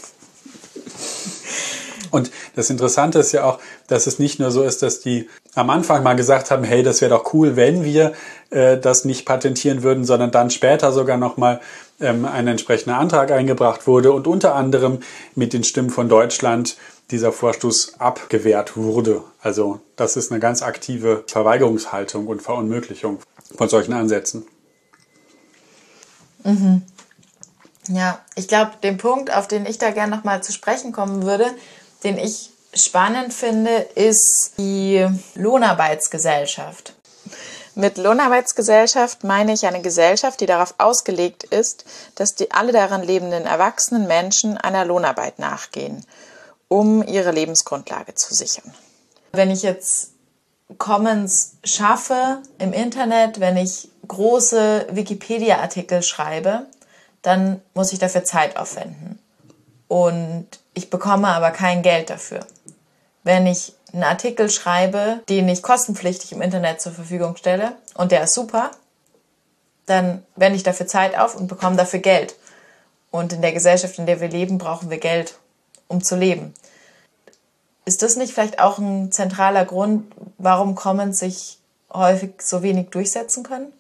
Und das Interessante ist ja auch, dass es nicht nur so ist, dass die am Anfang mal gesagt haben, hey, das wäre doch cool, wenn wir äh, das nicht patentieren würden, sondern dann später sogar nochmal ähm, ein entsprechender Antrag eingebracht wurde und unter anderem mit den Stimmen von Deutschland dieser Vorstoß abgewehrt wurde. Also das ist eine ganz aktive Verweigerungshaltung und Verunmöglichung von solchen Ansätzen. Mhm. Ja, ich glaube, den Punkt, auf den ich da gerne nochmal zu sprechen kommen würde, den ich spannend finde, ist die Lohnarbeitsgesellschaft. Mit Lohnarbeitsgesellschaft meine ich eine Gesellschaft, die darauf ausgelegt ist, dass die alle daran lebenden erwachsenen Menschen einer Lohnarbeit nachgehen, um ihre Lebensgrundlage zu sichern. Wenn ich jetzt Commons schaffe im Internet, wenn ich große Wikipedia-Artikel schreibe, dann muss ich dafür Zeit aufwenden. Und ich bekomme aber kein Geld dafür. Wenn ich einen Artikel schreibe, den ich kostenpflichtig im Internet zur Verfügung stelle und der ist super, dann wende ich dafür Zeit auf und bekomme dafür Geld. Und in der Gesellschaft, in der wir leben, brauchen wir Geld, um zu leben. Ist das nicht vielleicht auch ein zentraler Grund, warum Commons sich häufig so wenig durchsetzen können?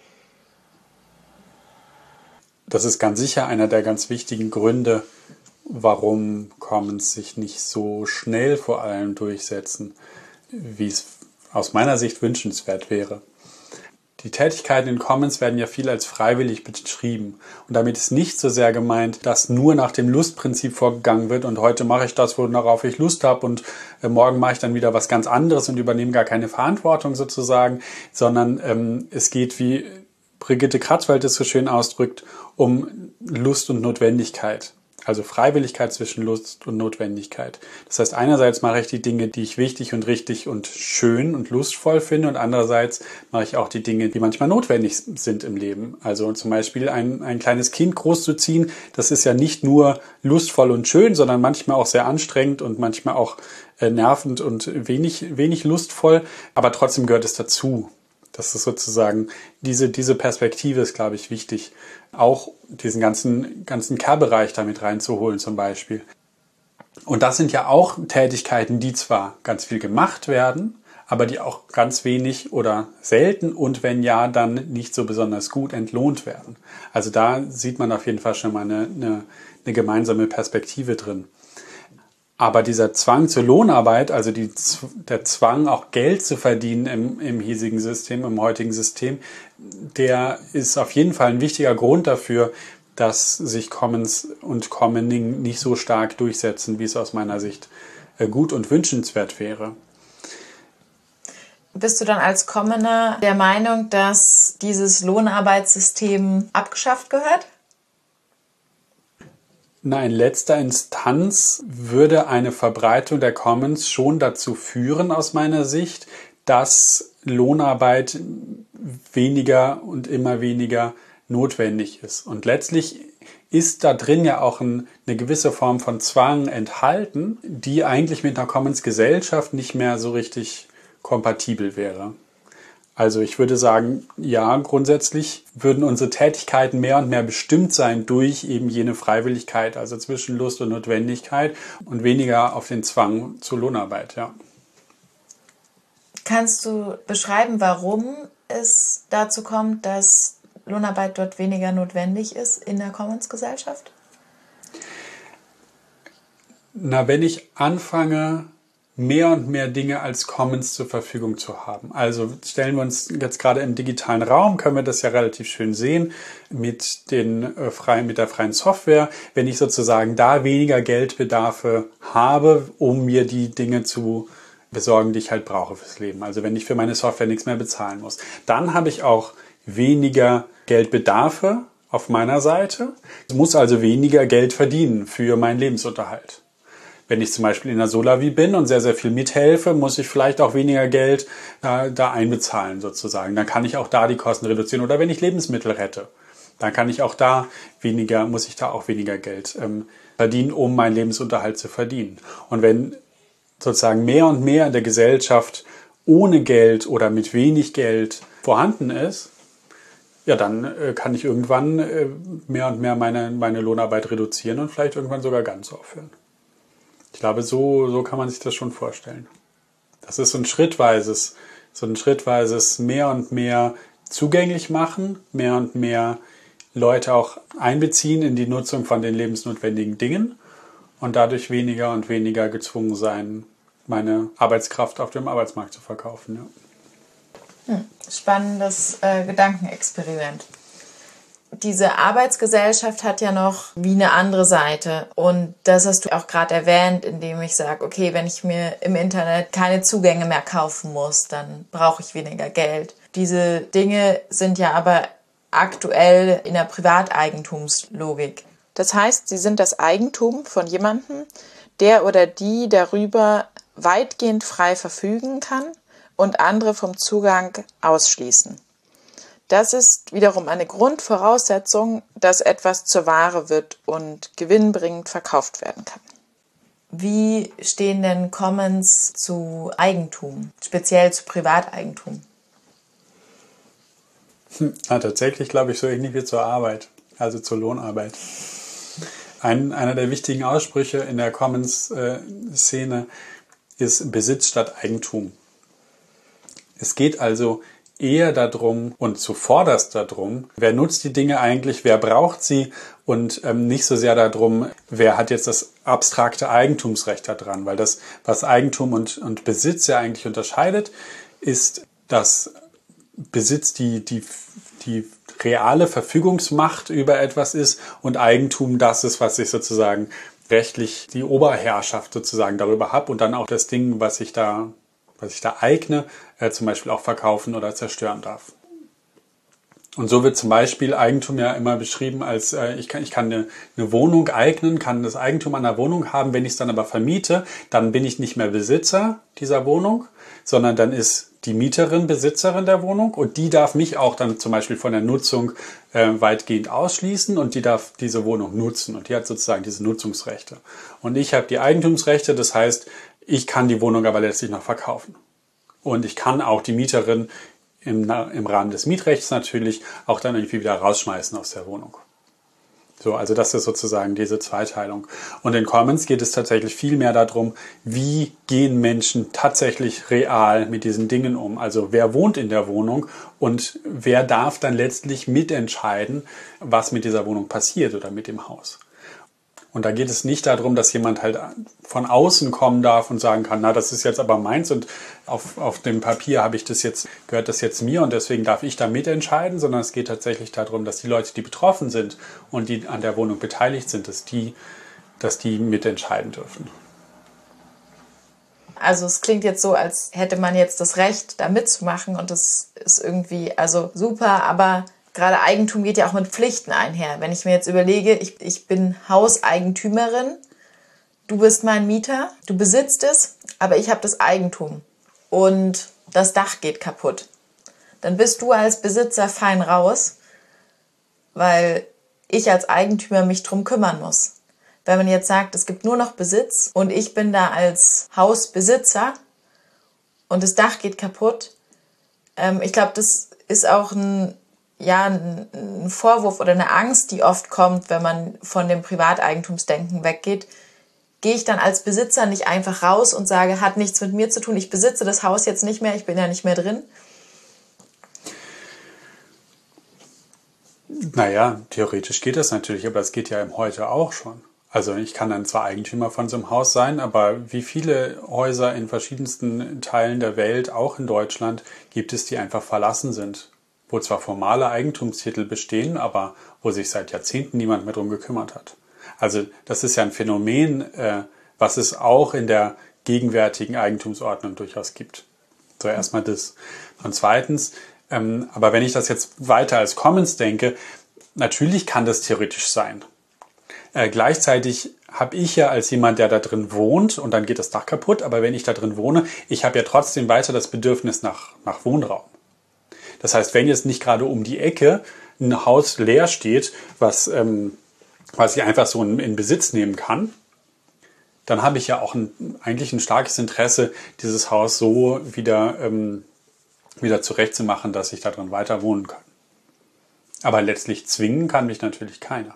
Das ist ganz sicher einer der ganz wichtigen Gründe, warum Commons sich nicht so schnell vor allem durchsetzen, wie es aus meiner Sicht wünschenswert wäre. Die Tätigkeiten in Commons werden ja viel als freiwillig beschrieben. Und damit ist nicht so sehr gemeint, dass nur nach dem Lustprinzip vorgegangen wird und heute mache ich das, worauf ich Lust habe und äh, morgen mache ich dann wieder was ganz anderes und übernehme gar keine Verantwortung sozusagen, sondern ähm, es geht, wie Brigitte Kratzwald es so schön ausdrückt, um Lust und Notwendigkeit. Also Freiwilligkeit zwischen Lust und Notwendigkeit. Das heißt, einerseits mache ich die Dinge, die ich wichtig und richtig und schön und lustvoll finde und andererseits mache ich auch die Dinge, die manchmal notwendig sind im Leben. Also zum Beispiel ein, ein kleines Kind großzuziehen, das ist ja nicht nur lustvoll und schön, sondern manchmal auch sehr anstrengend und manchmal auch äh, nervend und wenig, wenig lustvoll, aber trotzdem gehört es dazu. Das ist sozusagen, diese, diese Perspektive ist, glaube ich, wichtig, auch diesen ganzen, ganzen Care-Bereich damit reinzuholen zum Beispiel. Und das sind ja auch Tätigkeiten, die zwar ganz viel gemacht werden, aber die auch ganz wenig oder selten und wenn ja, dann nicht so besonders gut entlohnt werden. Also da sieht man auf jeden Fall schon mal eine, eine, eine gemeinsame Perspektive drin. Aber dieser Zwang zur Lohnarbeit, also die, der Zwang, auch Geld zu verdienen im, im hiesigen System, im heutigen System, der ist auf jeden Fall ein wichtiger Grund dafür, dass sich Commons und Commoning nicht so stark durchsetzen, wie es aus meiner Sicht gut und wünschenswert wäre. Bist du dann als Commoner der Meinung, dass dieses Lohnarbeitssystem abgeschafft gehört? Na, in letzter Instanz würde eine Verbreitung der Commons schon dazu führen, aus meiner Sicht, dass Lohnarbeit weniger und immer weniger notwendig ist. Und letztlich ist da drin ja auch ein, eine gewisse Form von Zwang enthalten, die eigentlich mit einer Commons-Gesellschaft nicht mehr so richtig kompatibel wäre. Also ich würde sagen, ja, grundsätzlich würden unsere Tätigkeiten mehr und mehr bestimmt sein durch eben jene Freiwilligkeit, also zwischen Lust und Notwendigkeit und weniger auf den Zwang zur Lohnarbeit, ja. Kannst du beschreiben, warum es dazu kommt, dass Lohnarbeit dort weniger notwendig ist in der Commons-Gesellschaft? Na, wenn ich anfange, mehr und mehr Dinge als Commons zur Verfügung zu haben. Also stellen wir uns jetzt gerade im digitalen Raum, können wir das ja relativ schön sehen mit, den, äh, frei, mit der freien Software. Wenn ich sozusagen da weniger Geldbedarfe habe, um mir die Dinge zu besorgen, die ich halt brauche fürs Leben. Also wenn ich für meine Software nichts mehr bezahlen muss. Dann habe ich auch weniger Geldbedarfe auf meiner Seite. Ich muss also weniger Geld verdienen für meinen Lebensunterhalt. Wenn ich zum Beispiel in der Solavi bin und sehr, sehr viel mithelfe, muss ich vielleicht auch weniger Geld äh, da einbezahlen sozusagen. Dann kann ich auch da die Kosten reduzieren. Oder wenn ich Lebensmittel rette, dann kann ich auch da weniger, muss ich da auch weniger Geld ähm, verdienen, um meinen Lebensunterhalt zu verdienen. Und wenn sozusagen mehr und mehr in der Gesellschaft ohne Geld oder mit wenig Geld vorhanden ist, ja, dann äh, kann ich irgendwann äh, mehr und mehr meine, meine Lohnarbeit reduzieren und vielleicht irgendwann sogar ganz aufhören. Ich glaube, so, so kann man sich das schon vorstellen. Das ist so ein schrittweises, so ein schrittweises mehr und mehr zugänglich machen, mehr und mehr Leute auch einbeziehen in die Nutzung von den lebensnotwendigen Dingen und dadurch weniger und weniger gezwungen sein, meine Arbeitskraft auf dem Arbeitsmarkt zu verkaufen. Ja. Hm, spannendes äh, Gedankenexperiment. Diese Arbeitsgesellschaft hat ja noch wie eine andere Seite und das hast du auch gerade erwähnt, indem ich sage, okay, wenn ich mir im Internet keine Zugänge mehr kaufen muss, dann brauche ich weniger Geld. Diese Dinge sind ja aber aktuell in der Privateigentumslogik. Das heißt, sie sind das Eigentum von jemandem, der oder die darüber weitgehend frei verfügen kann und andere vom Zugang ausschließen. Das ist wiederum eine Grundvoraussetzung, dass etwas zur Ware wird und gewinnbringend verkauft werden kann. Wie stehen denn Commons zu Eigentum, speziell zu Privateigentum? Hm, ja, tatsächlich glaube ich so ähnlich wie zur Arbeit, also zur Lohnarbeit. Ein, einer der wichtigen Aussprüche in der Commons-Szene ist Besitz statt Eigentum. Es geht also eher darum und zuvorderst darum, wer nutzt die Dinge eigentlich, wer braucht sie und ähm, nicht so sehr darum, wer hat jetzt das abstrakte Eigentumsrecht daran. Weil das, was Eigentum und, und Besitz ja eigentlich unterscheidet, ist, dass Besitz die, die, die reale Verfügungsmacht über etwas ist und Eigentum das ist, was ich sozusagen rechtlich die Oberherrschaft sozusagen darüber habe und dann auch das Ding, was ich da was ich da eigne, äh, zum Beispiel auch verkaufen oder zerstören darf. Und so wird zum Beispiel Eigentum ja immer beschrieben als, äh, ich kann, ich kann eine, eine Wohnung eignen, kann das Eigentum an der Wohnung haben, wenn ich es dann aber vermiete, dann bin ich nicht mehr Besitzer dieser Wohnung, sondern dann ist die Mieterin Besitzerin der Wohnung und die darf mich auch dann zum Beispiel von der Nutzung äh, weitgehend ausschließen und die darf diese Wohnung nutzen und die hat sozusagen diese Nutzungsrechte. Und ich habe die Eigentumsrechte, das heißt, ich kann die Wohnung aber letztlich noch verkaufen. Und ich kann auch die Mieterin im, im Rahmen des Mietrechts natürlich auch dann irgendwie wieder rausschmeißen aus der Wohnung. So, also das ist sozusagen diese Zweiteilung. Und in Commons geht es tatsächlich viel mehr darum, wie gehen Menschen tatsächlich real mit diesen Dingen um. Also wer wohnt in der Wohnung und wer darf dann letztlich mitentscheiden, was mit dieser Wohnung passiert oder mit dem Haus. Und da geht es nicht darum, dass jemand halt von außen kommen darf und sagen kann, na, das ist jetzt aber meins und auf, auf dem Papier habe ich das jetzt, gehört das jetzt mir und deswegen darf ich da mitentscheiden, sondern es geht tatsächlich darum, dass die Leute, die betroffen sind und die an der Wohnung beteiligt sind, dass die, dass die mitentscheiden dürfen. Also es klingt jetzt so, als hätte man jetzt das Recht, da mitzumachen und das ist irgendwie, also super, aber gerade Eigentum geht ja auch mit Pflichten einher. Wenn ich mir jetzt überlege, ich, ich bin Hauseigentümerin, du bist mein Mieter, du besitzt es, aber ich habe das Eigentum und das Dach geht kaputt. Dann bist du als Besitzer fein raus, weil ich als Eigentümer mich drum kümmern muss. Wenn man jetzt sagt, es gibt nur noch Besitz und ich bin da als Hausbesitzer und das Dach geht kaputt, ähm, ich glaube, das ist auch ein ja, ein Vorwurf oder eine Angst, die oft kommt, wenn man von dem Privateigentumsdenken weggeht. Gehe ich dann als Besitzer nicht einfach raus und sage, hat nichts mit mir zu tun, ich besitze das Haus jetzt nicht mehr, ich bin ja nicht mehr drin? Naja, theoretisch geht das natürlich, aber das geht ja im Heute auch schon. Also ich kann dann zwar Eigentümer von so einem Haus sein, aber wie viele Häuser in verschiedensten Teilen der Welt, auch in Deutschland, gibt es, die einfach verlassen sind? Wo zwar formale Eigentumstitel bestehen, aber wo sich seit Jahrzehnten niemand mehr drum gekümmert hat. Also das ist ja ein Phänomen, äh, was es auch in der gegenwärtigen Eigentumsordnung durchaus gibt. So erstmal das. Und zweitens, ähm, aber wenn ich das jetzt weiter als Commons denke, natürlich kann das theoretisch sein. Äh, gleichzeitig habe ich ja als jemand, der da drin wohnt und dann geht das Dach kaputt, aber wenn ich da drin wohne, ich habe ja trotzdem weiter das Bedürfnis nach, nach Wohnraum. Das heißt, wenn jetzt nicht gerade um die Ecke ein Haus leer steht, was, ähm, was ich einfach so in, in Besitz nehmen kann, dann habe ich ja auch ein, eigentlich ein starkes Interesse, dieses Haus so wieder, ähm, wieder zurechtzumachen, dass ich da drin weiter wohnen kann. Aber letztlich zwingen kann mich natürlich keiner.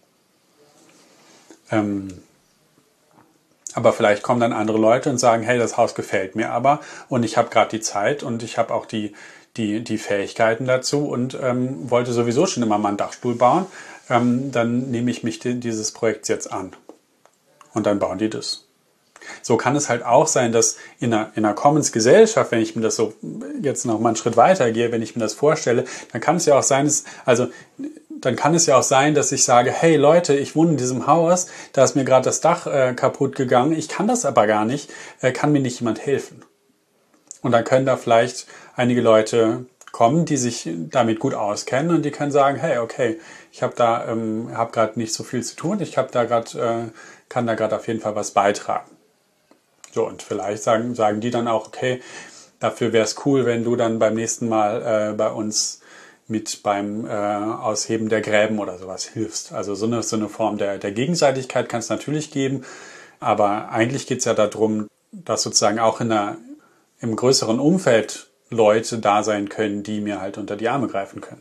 Ähm, aber vielleicht kommen dann andere Leute und sagen, hey, das Haus gefällt mir aber und ich habe gerade die Zeit und ich habe auch die Die, die Fähigkeiten dazu und ähm, wollte sowieso schon immer mal einen Dachstuhl bauen, ähm, dann nehme ich mich de- dieses Projekts jetzt an. Und dann bauen die das. So kann es halt auch sein, dass in einer, in einer Commons-Gesellschaft, wenn ich mir das so jetzt noch mal einen Schritt weiter gehe, wenn ich mir das vorstelle, dann kann es ja auch sein, dass, also dann kann es ja auch sein, dass ich sage, hey Leute, ich wohne in diesem Haus, da ist mir gerade das Dach äh, kaputt gegangen, ich kann das aber gar nicht, äh, kann mir nicht jemand helfen? Und dann können da vielleicht einige Leute kommen, die sich damit gut auskennen und die können sagen, hey, okay, ich habe da ähm, habe gerade nicht so viel zu tun, ich habe da gerade äh, kann da gerade auf jeden Fall was beitragen. So, und vielleicht sagen sagen die dann auch, okay, dafür wäre es cool, wenn du dann beim nächsten Mal äh, bei uns mit beim äh, Ausheben der Gräben oder sowas hilfst. Also so eine so eine Form der der Gegenseitigkeit kann es natürlich geben. Aber eigentlich geht es ja darum, dass sozusagen auch in einer, im größeren Umfeld Leute da sein können, die mir halt unter die Arme greifen können.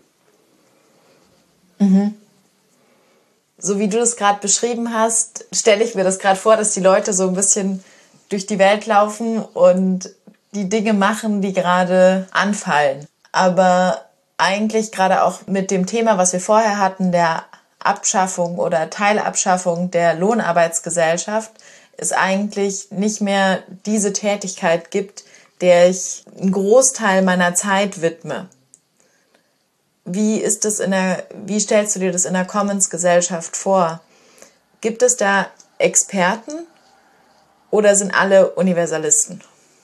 Mhm. So wie du das gerade beschrieben hast, stelle ich mir das gerade vor, dass die Leute so ein bisschen durch die Welt laufen und die Dinge machen, die gerade anfallen. Aber eigentlich gerade auch mit dem Thema, was wir vorher hatten, der Abschaffung oder Teilabschaffung der Lohnarbeitsgesellschaft, es eigentlich nicht mehr diese Tätigkeit gibt, der ich einen Großteil meiner Zeit widme. Wie ist das in der, wie stellst du dir das in der Commons-Gesellschaft vor? Gibt es da Experten oder sind alle Universalisten?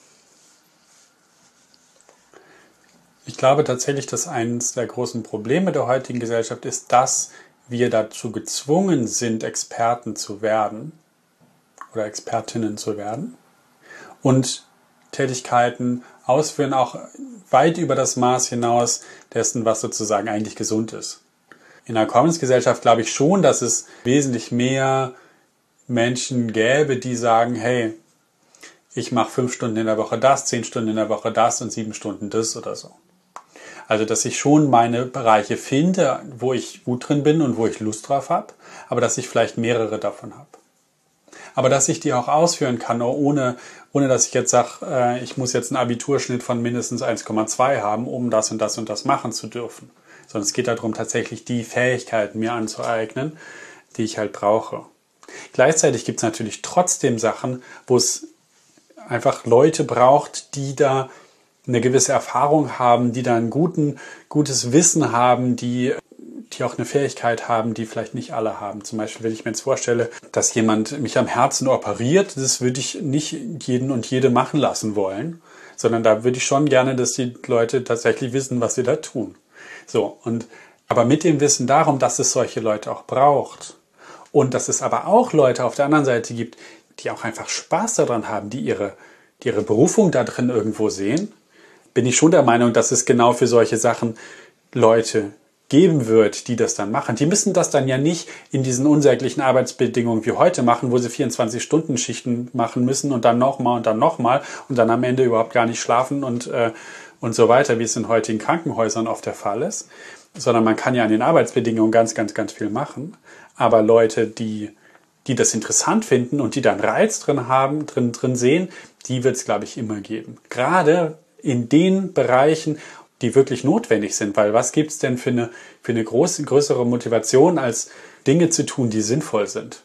Ich glaube tatsächlich, dass eines der großen Probleme der heutigen Gesellschaft ist, dass wir dazu gezwungen sind, Experten zu werden oder Expertinnen zu werden und Tätigkeiten ausführen, auch weit über das Maß hinaus dessen, was sozusagen eigentlich gesund ist. In einer Commons-Gesellschaft glaube ich schon, dass es wesentlich mehr Menschen gäbe, die sagen, hey, ich mache fünf Stunden in der Woche das, zehn Stunden in der Woche das und sieben Stunden das oder so. Also, dass ich schon meine Bereiche finde, wo ich gut drin bin und wo ich Lust drauf habe, aber dass ich vielleicht mehrere davon habe. Aber dass ich die auch ausführen kann, ohne, ohne dass ich jetzt sage, äh, ich muss jetzt einen Abiturschnitt von mindestens eins Komma zwei haben, um das und das und das machen zu dürfen. Sondern es geht darum, tatsächlich die Fähigkeiten mir anzueignen, die ich halt brauche. Gleichzeitig gibt es natürlich trotzdem Sachen, wo es einfach Leute braucht, die da eine gewisse Erfahrung haben, die da ein guten, gutes Wissen haben, die, die auch eine Fähigkeit haben, die vielleicht nicht alle haben. Zum Beispiel, wenn ich mir jetzt vorstelle, dass jemand mich am Herzen operiert, das würde ich nicht jeden und jede machen lassen wollen, sondern da würde ich schon gerne, dass die Leute tatsächlich wissen, was sie da tun. So, und aber mit dem Wissen darum, dass es solche Leute auch braucht und dass es aber auch Leute auf der anderen Seite gibt, die auch einfach Spaß daran haben, die ihre, die ihre Berufung da drin irgendwo sehen, bin ich schon der Meinung, dass es genau für solche Sachen Leute geben wird, die das dann machen. Die müssen das dann ja nicht in diesen unsäglichen Arbeitsbedingungen wie heute machen, wo sie vierundzwanzig-Stunden-Schichten machen müssen und dann nochmal und dann nochmal und dann am Ende überhaupt gar nicht schlafen und, äh, und so weiter, wie es in heutigen Krankenhäusern oft der Fall ist. Sondern man kann ja an den Arbeitsbedingungen ganz, ganz, ganz viel machen. Aber Leute, die, die das interessant finden und die dann Reiz drin haben, drin, drin sehen, die wird es, glaube ich, immer geben. Gerade in den Bereichen, die wirklich notwendig sind, weil was gibt es denn für eine, für eine große, größere Motivation, als Dinge zu tun, die sinnvoll sind?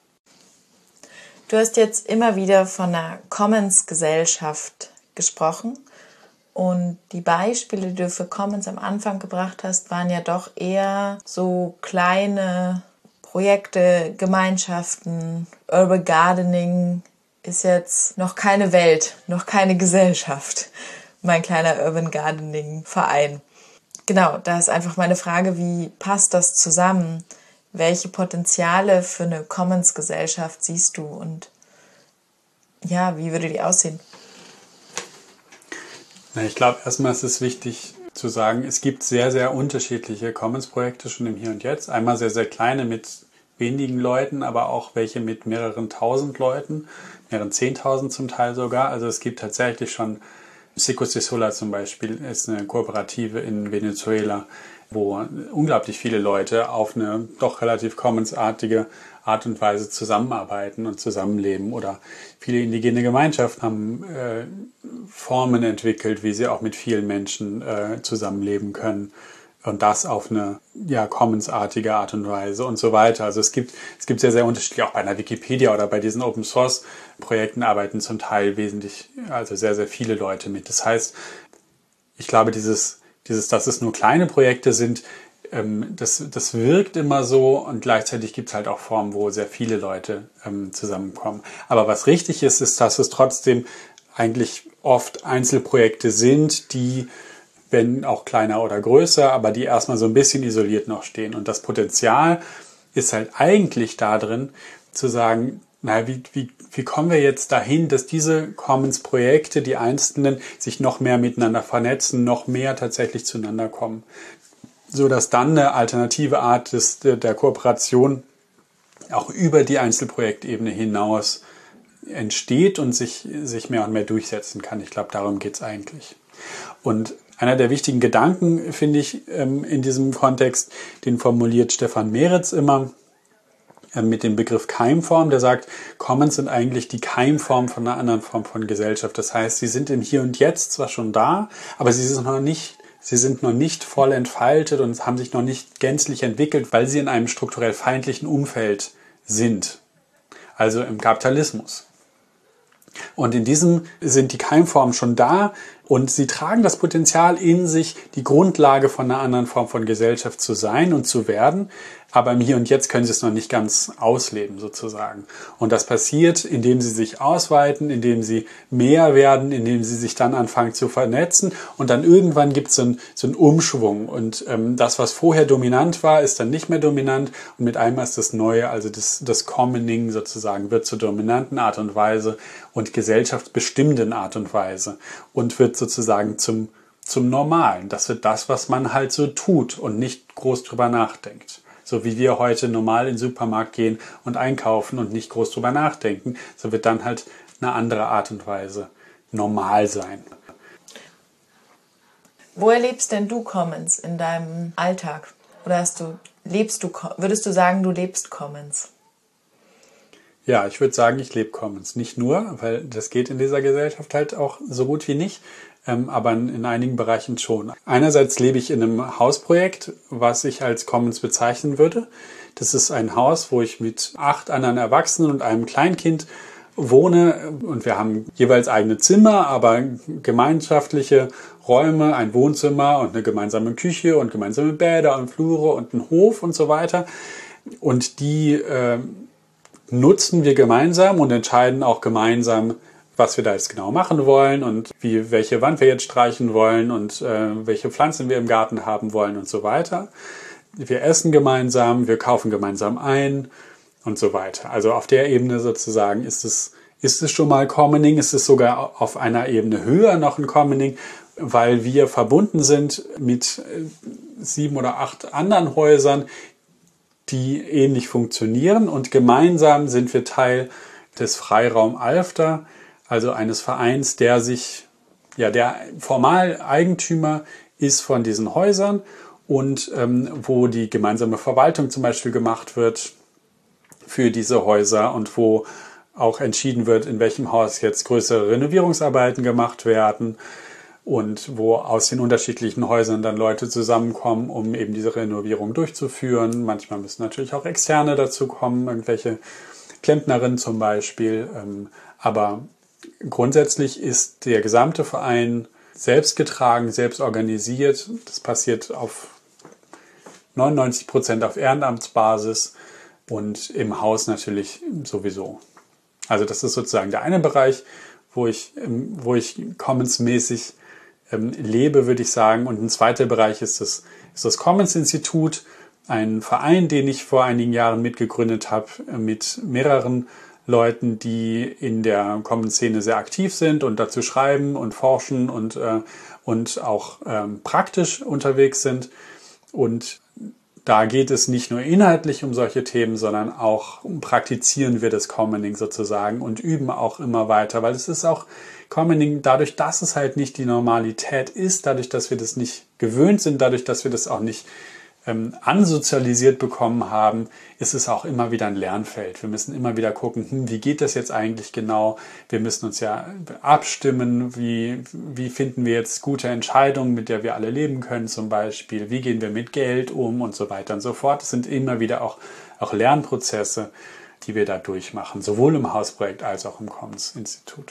Du hast jetzt immer wieder von einer Commons-Gesellschaft gesprochen und die Beispiele, die du für Commons am Anfang gebracht hast, waren ja doch eher so kleine Projekte, Gemeinschaften. Urban Gardening ist jetzt noch keine Welt, noch keine Gesellschaft. Mein kleiner Urban Gardening Verein. Genau, da ist einfach meine Frage, wie passt das zusammen? Welche Potenziale für eine Commons-Gesellschaft siehst du und ja, wie würde die aussehen? Na, ich glaube, erstmal ist es wichtig zu sagen, es gibt sehr, sehr unterschiedliche Commons-Projekte schon im Hier und Jetzt. Einmal sehr, sehr kleine mit wenigen Leuten, aber auch welche mit mehreren tausend Leuten, mehreren zehntausend zum Teil sogar. Also es gibt tatsächlich schon Cicos de Sola zum Beispiel ist eine Kooperative in Venezuela, wo unglaublich viele Leute auf eine doch relativ commonsartige Art und Weise zusammenarbeiten und zusammenleben. Oder viele indigene Gemeinschaften haben äh, Formen entwickelt, wie sie auch mit vielen Menschen äh, zusammenleben können. Und das auf eine ja, commonsartige Art und Weise und so weiter. Also es gibt, es gibt sehr, sehr unterschiedlich, auch bei einer Wikipedia oder bei diesen Open-Source-Projekten arbeiten zum Teil wesentlich, also sehr, sehr viele Leute mit. Das heißt, ich glaube, dieses, dieses, dass es nur kleine Projekte sind, ähm, das, das wirkt immer so und gleichzeitig gibt es halt auch Formen, wo sehr viele Leute ähm, zusammenkommen. Aber was richtig ist, ist, dass es trotzdem eigentlich oft Einzelprojekte sind, die, wenn auch kleiner oder größer, aber die erstmal so ein bisschen isoliert noch stehen. Und das Potenzial ist halt eigentlich da drin, zu sagen, na, wie, wie, wie kommen wir jetzt dahin, dass diese Commons-Projekte, die einzelnen, sich noch mehr miteinander vernetzen, noch mehr tatsächlich zueinander kommen. So dass dann eine alternative Art des, der Kooperation auch über die Einzelprojektebene hinaus entsteht und sich, sich mehr und mehr durchsetzen kann. Ich glaube, darum geht es eigentlich. Und einer der wichtigen Gedanken, finde ich, in diesem Kontext, den formuliert Stefan Meritz immer mit dem Begriff Keimform, der sagt, Commons sind eigentlich die Keimform von einer anderen Form von Gesellschaft. Das heißt, sie sind im Hier und Jetzt zwar schon da, aber sie sind noch nicht, sie sind noch nicht voll entfaltet und haben sich noch nicht gänzlich entwickelt, weil sie in einem strukturell feindlichen Umfeld sind. Also im Kapitalismus. Und in diesem sind die Keimformen schon da und sie tragen das Potenzial in sich, die Grundlage von einer anderen Form von Gesellschaft zu sein und zu werden. Aber im Hier und Jetzt können sie es noch nicht ganz ausleben sozusagen. Und das passiert, indem sie sich ausweiten, indem sie mehr werden, indem sie sich dann anfangen zu vernetzen. Und dann irgendwann gibt es so, ein, so einen Umschwung. Und ähm, das, was vorher dominant war, ist dann nicht mehr dominant. Und mit einmal ist das Neue, also das, das Commoning sozusagen, wird zur dominanten Art und Weise und gesellschaftsbestimmenden Art und Weise. Und wird sozusagen zum, zum Normalen. Das wird das, was man halt so tut und nicht groß drüber nachdenkt. So wie wir heute normal in den Supermarkt gehen und einkaufen und nicht groß drüber nachdenken, so wird dann halt eine andere Art und Weise normal sein. Wo erlebst denn du Commons in deinem Alltag? Oder hast du, lebst du, würdest du sagen, du lebst Commons? Ja, ich würde sagen, ich lebe Commons. Nicht nur, weil das geht in dieser Gesellschaft halt auch so gut wie nicht, ähm, aber in, in einigen Bereichen schon. Einerseits lebe ich in einem Hausprojekt, was ich als Commons bezeichnen würde. Das ist ein Haus, wo ich mit acht anderen Erwachsenen und einem Kleinkind wohne und wir haben jeweils eigene Zimmer, aber gemeinschaftliche Räume, ein Wohnzimmer und eine gemeinsame Küche und gemeinsame Bäder und Flure und einen Hof und so weiter. Und die äh, nutzen wir gemeinsam und entscheiden auch gemeinsam, was wir da jetzt genau machen wollen und wie, welche Wand wir jetzt streichen wollen und äh, welche Pflanzen wir im Garten haben wollen und so weiter. Wir essen gemeinsam, wir kaufen gemeinsam ein und so weiter. Also auf der Ebene sozusagen ist es, ist es schon mal Commoning, ist es sogar auf einer Ebene höher noch ein Commoning, weil wir verbunden sind mit sieben oder acht anderen Häusern, die ähnlich funktionieren und gemeinsam sind wir Teil des Freiraum Alfter, also eines Vereins, der sich, ja, der formal Eigentümer ist von diesen Häusern und ähm, wo die gemeinsame Verwaltung zum Beispiel gemacht wird für diese Häuser und wo auch entschieden wird, in welchem Haus jetzt größere Renovierungsarbeiten gemacht werden und wo aus den unterschiedlichen Häusern dann Leute zusammenkommen, um eben diese Renovierung durchzuführen. Manchmal müssen natürlich auch Externe dazu kommen, irgendwelche Klempnerinnen zum Beispiel. Aber grundsätzlich ist der gesamte Verein selbst getragen, selbst organisiert. Das passiert auf neunundneunzig Prozent auf Ehrenamtsbasis und im Haus natürlich sowieso. Also das ist sozusagen der eine Bereich, wo ich, wo ich commons-mäßig ähm, lebe, würde ich sagen. Und ein zweiter Bereich ist das, ist das Commons-Institut, ein Verein, den ich vor einigen Jahren mitgegründet habe, mit mehreren Leuten, die in der Commons-Szene sehr aktiv sind und dazu schreiben und forschen und, äh, und auch ähm, praktisch unterwegs sind. Und da geht es nicht nur inhaltlich um solche Themen, sondern auch um praktizieren wir das Commoning sozusagen und üben auch immer weiter, weil es ist auch Commoning, dadurch, dass es halt nicht die Normalität ist, dadurch, dass wir das nicht gewöhnt sind, dadurch, dass wir das auch nicht ähm, ansozialisiert bekommen haben, ist es auch immer wieder ein Lernfeld. Wir müssen immer wieder gucken, hm, wie geht das jetzt eigentlich genau? Wir müssen uns ja abstimmen, wie, wie finden wir jetzt gute Entscheidungen, mit der wir alle leben können zum Beispiel, wie gehen wir mit Geld um und so weiter und so fort. Es sind immer wieder auch, auch Lernprozesse, die wir da durchmachen, sowohl im Hausprojekt als auch im Commons-Institut.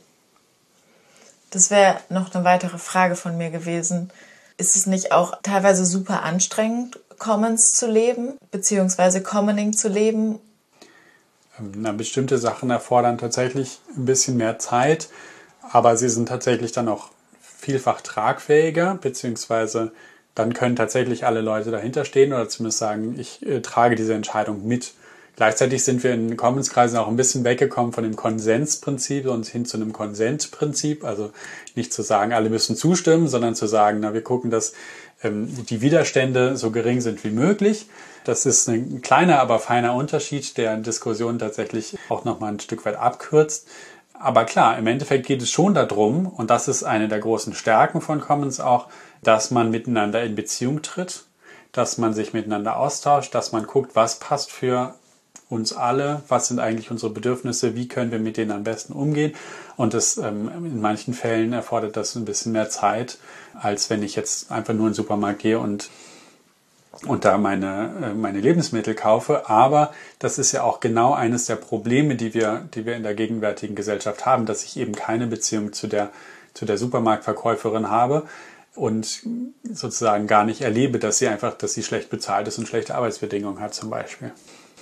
Das wäre noch eine weitere Frage von mir gewesen. Ist es nicht auch teilweise super anstrengend, Commons zu leben, beziehungsweise Commoning zu leben? Na, bestimmte Sachen erfordern tatsächlich ein bisschen mehr Zeit, aber sie sind tatsächlich dann auch vielfach tragfähiger, beziehungsweise dann können tatsächlich alle Leute dahinter stehen oder zumindest sagen, ich äh, trage diese Entscheidung mit. Gleichzeitig sind wir in Commons-Kreisen auch ein bisschen weggekommen von dem Konsensprinzip und hin zu einem Konsentprinzip. Also nicht zu sagen, alle müssen zustimmen, sondern zu sagen, na, wir gucken, dass ähm, die Widerstände so gering sind wie möglich. Das ist ein kleiner, aber feiner Unterschied, der Diskussion tatsächlich auch nochmal ein Stück weit abkürzt. Aber klar, im Endeffekt geht es schon darum, und das ist eine der großen Stärken von Commons auch, dass man miteinander in Beziehung tritt, dass man sich miteinander austauscht, dass man guckt, was passt für uns alle, was sind eigentlich unsere Bedürfnisse, wie können wir mit denen am besten umgehen. Und das ähm, in manchen Fällen erfordert das ein bisschen mehr Zeit, als wenn ich jetzt einfach nur in den Supermarkt gehe und und da meine, meine Lebensmittel kaufe. Aber das ist ja auch genau eines der Probleme, die wir, die wir in der gegenwärtigen Gesellschaft haben, dass ich eben keine Beziehung zu der, zu der Supermarktverkäuferin habe und sozusagen gar nicht erlebe, dass sie einfach, dass sie schlecht bezahlt ist und schlechte Arbeitsbedingungen hat zum Beispiel.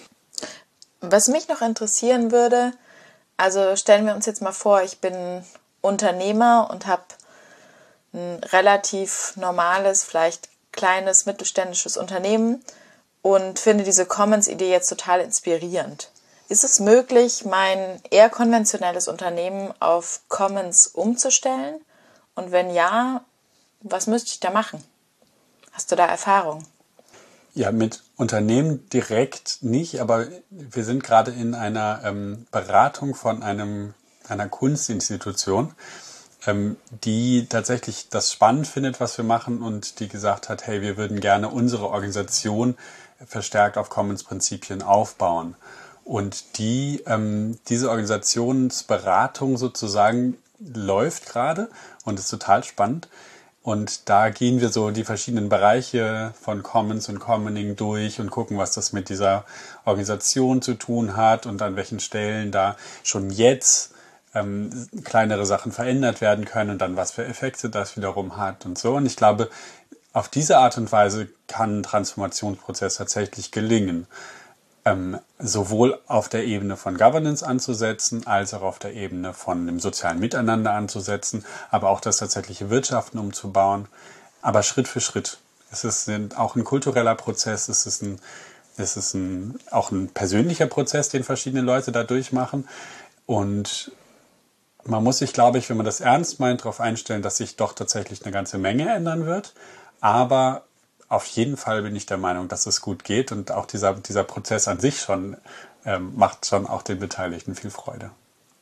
Was mich noch interessieren würde, also stellen wir uns jetzt mal vor, ich bin Unternehmer und habe ein relativ normales, vielleicht kleines, mittelständisches Unternehmen und finde diese Commons-Idee jetzt total inspirierend. Ist es möglich, mein eher konventionelles Unternehmen auf Commons umzustellen? Und wenn ja, was müsste ich da machen? Hast du da Erfahrung? Ja, mit Unternehmen direkt nicht, aber wir sind gerade in einer ähm, Beratung von einem, einer Kunstinstitution, ähm, die tatsächlich das spannend findet, was wir machen und die gesagt hat, hey, wir würden gerne unsere Organisation verstärkt auf Commons-Prinzipien aufbauen. Und die, ähm, diese Organisationsberatung sozusagen läuft gerade und ist total spannend. Und da gehen wir so die verschiedenen Bereiche von Commons und Commoning durch und gucken, was das mit dieser Organisation zu tun hat und an welchen Stellen da schon jetzt ähm, kleinere Sachen verändert werden können und dann was für Effekte das wiederum hat und so. Und ich glaube, auf diese Art und Weise kann ein Transformationsprozess tatsächlich gelingen. Ähm, sowohl auf der Ebene von Governance anzusetzen, als auch auf der Ebene von dem sozialen Miteinander anzusetzen, aber auch das tatsächliche Wirtschaften umzubauen, aber Schritt für Schritt. Es ist ein, auch ein kultureller Prozess, es ist, ein, es ist ein, auch ein persönlicher Prozess, den verschiedene Leute da durchmachen und man muss sich, glaube ich, wenn man das ernst meint, darauf einstellen, dass sich doch tatsächlich eine ganze Menge ändern wird, aber auf jeden Fall bin ich der Meinung, dass es gut geht und auch dieser, dieser Prozess an sich schon ähm, macht schon auch den Beteiligten viel Freude.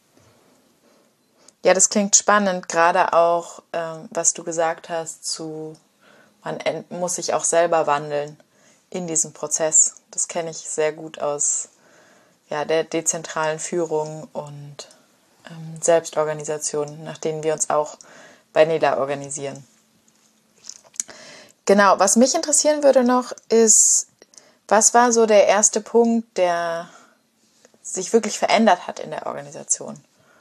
Ja, das klingt spannend, gerade auch, ähm, was du gesagt hast, zu man muss sich auch selber wandeln in diesem Prozess. Das kenne ich sehr gut aus ja, der dezentralen Führung und ähm, Selbstorganisation, nach denen wir uns auch bei Nela organisieren. Genau, was mich interessieren würde noch ist, was war so der erste Punkt, der sich wirklich verändert hat in der Organisation?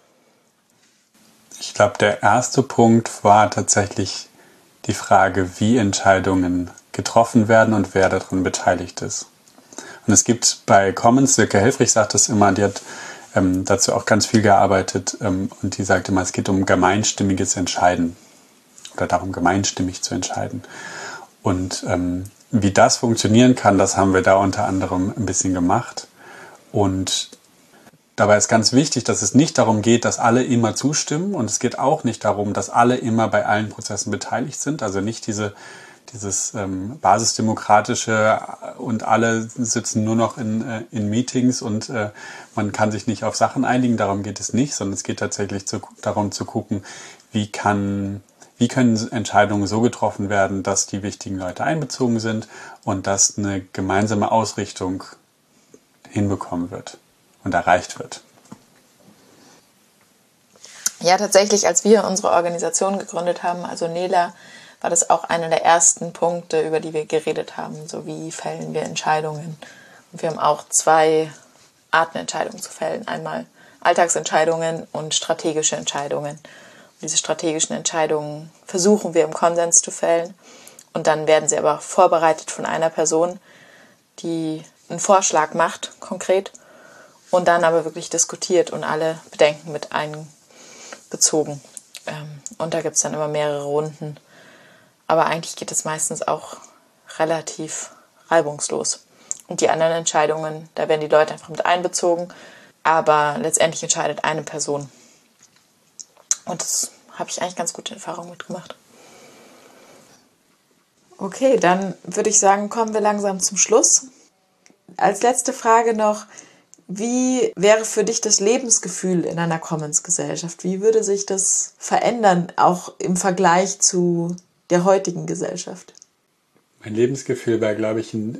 Ich glaube, der erste Punkt war tatsächlich die Frage, wie Entscheidungen getroffen werden und wer daran beteiligt ist. Und es gibt bei Commons, Silke Helfrich sagt das immer, die hat ähm, dazu auch ganz viel gearbeitet ähm, und die sagt immer, es geht um gemeinstimmiges Entscheiden oder darum, gemeinstimmig zu entscheiden. Und ähm, wie das funktionieren kann, das haben wir da unter anderem ein bisschen gemacht. Und dabei ist ganz wichtig, dass es nicht darum geht, dass alle immer zustimmen. Und es geht auch nicht darum, dass alle immer bei allen Prozessen beteiligt sind. Also nicht diese, dieses ähm, basisdemokratische und alle sitzen nur noch in, äh, in Meetings und äh, man kann sich nicht auf Sachen einigen. Darum geht es nicht, sondern es geht tatsächlich zu, darum zu gucken, wie kann... Wie können Entscheidungen so getroffen werden, dass die wichtigen Leute einbezogen sind und dass eine gemeinsame Ausrichtung hinbekommen wird und erreicht wird? Ja, tatsächlich, als wir unsere Organisation gegründet haben, also Nela, war das auch einer der ersten Punkte, über die wir geredet haben. So wie fällen wir Entscheidungen. Und wir haben auch zwei Arten, Entscheidungen zu fällen. Einmal Alltagsentscheidungen und strategische Entscheidungen. Diese strategischen Entscheidungen versuchen wir im Konsens zu fällen und dann werden sie aber vorbereitet von einer Person, die einen Vorschlag macht, konkret, und dann aber wirklich diskutiert und alle Bedenken mit einbezogen. Und da gibt es dann immer mehrere Runden. Aber eigentlich geht es meistens auch relativ reibungslos. Und die anderen Entscheidungen, da werden die Leute einfach mit einbezogen, aber letztendlich entscheidet eine Person. Und das habe ich eigentlich ganz gute Erfahrungen mitgemacht. Okay, dann würde ich sagen, kommen wir langsam zum Schluss. Als letzte Frage noch, wie wäre für dich das Lebensgefühl in einer Commons-Gesellschaft? Wie würde sich das verändern, auch im Vergleich zu der heutigen Gesellschaft? Mein Lebensgefühl wäre, glaube ich, ein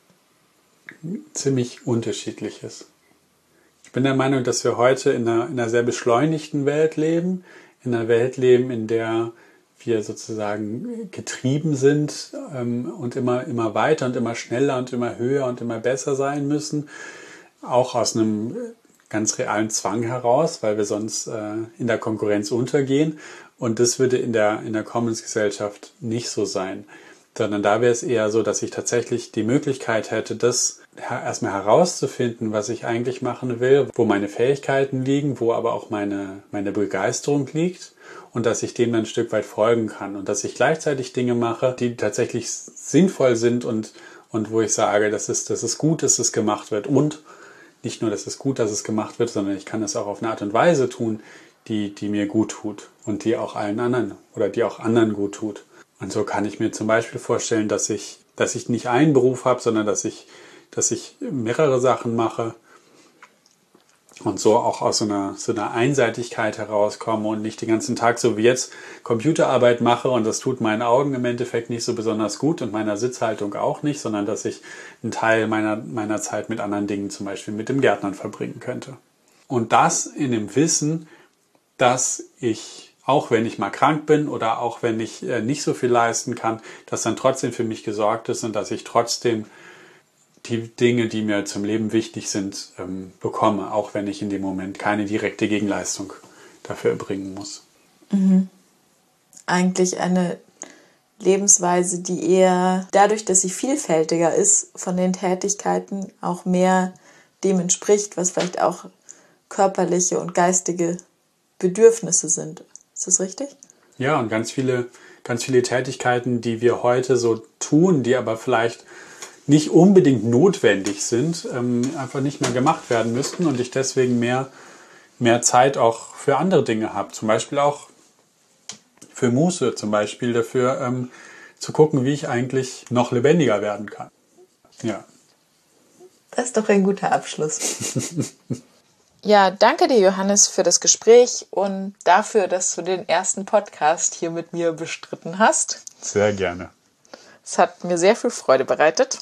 ziemlich unterschiedliches. Ich bin der Meinung, dass wir heute in einer, in einer sehr beschleunigten Welt leben, in einer Welt leben, in der wir sozusagen getrieben sind ähm, und immer, immer weiter und immer schneller und immer höher und immer besser sein müssen. Auch aus einem ganz realen Zwang heraus, weil wir sonst äh, in der Konkurrenz untergehen. Und das würde in der, in der Commons-Gesellschaft nicht so sein. Sondern da wäre es eher so, dass ich tatsächlich die Möglichkeit hätte, das erstmal herauszufinden, was ich eigentlich machen will, wo meine Fähigkeiten liegen, wo aber auch meine, meine Begeisterung liegt und dass ich dem dann ein Stück weit folgen kann und dass ich gleichzeitig Dinge mache, die tatsächlich sinnvoll sind und, und wo ich sage, das ist, das ist gut, dass es gemacht wird und nicht nur, dass es gut, dass es gemacht wird, sondern ich kann es auch auf eine Art und Weise tun, die, die mir gut tut und die auch allen anderen oder die auch anderen gut tut. Und so kann ich mir zum Beispiel vorstellen, dass ich, dass ich nicht einen Beruf habe, sondern dass ich, dass ich mehrere Sachen mache und so auch aus so einer, so einer Einseitigkeit herauskomme und nicht den ganzen Tag so wie jetzt Computerarbeit mache und das tut meinen Augen im Endeffekt nicht so besonders gut und meiner Sitzhaltung auch nicht, sondern dass ich einen Teil meiner, meiner Zeit mit anderen Dingen, zum Beispiel mit dem Gärtnern, verbringen könnte. Und das in dem Wissen, dass ich, auch wenn ich mal krank bin oder auch wenn ich äh, nicht so viel leisten kann, dass dann trotzdem für mich gesorgt ist und dass ich trotzdem die Dinge, die mir zum Leben wichtig sind, ähm, bekomme, auch wenn ich in dem Moment keine direkte Gegenleistung dafür erbringen muss. Mhm. Eigentlich eine Lebensweise, die eher dadurch, dass sie vielfältiger ist, von den Tätigkeiten auch mehr dem entspricht, was vielleicht auch körperliche und geistige Bedürfnisse sind. Ist das richtig? Ja, und ganz viele, ganz viele Tätigkeiten, die wir heute so tun, die aber vielleicht nicht unbedingt notwendig sind, ähm, einfach nicht mehr gemacht werden müssten und ich deswegen mehr, mehr Zeit auch für andere Dinge habe. Zum Beispiel auch für Muße, zum Beispiel dafür ähm, zu gucken, wie ich eigentlich noch lebendiger werden kann. Ja. Das ist doch ein guter Abschluss. Ja, danke dir, Johannes, für das Gespräch und dafür, dass du den ersten Podcast hier mit mir bestritten hast. Sehr gerne. Es hat mir sehr viel Freude bereitet.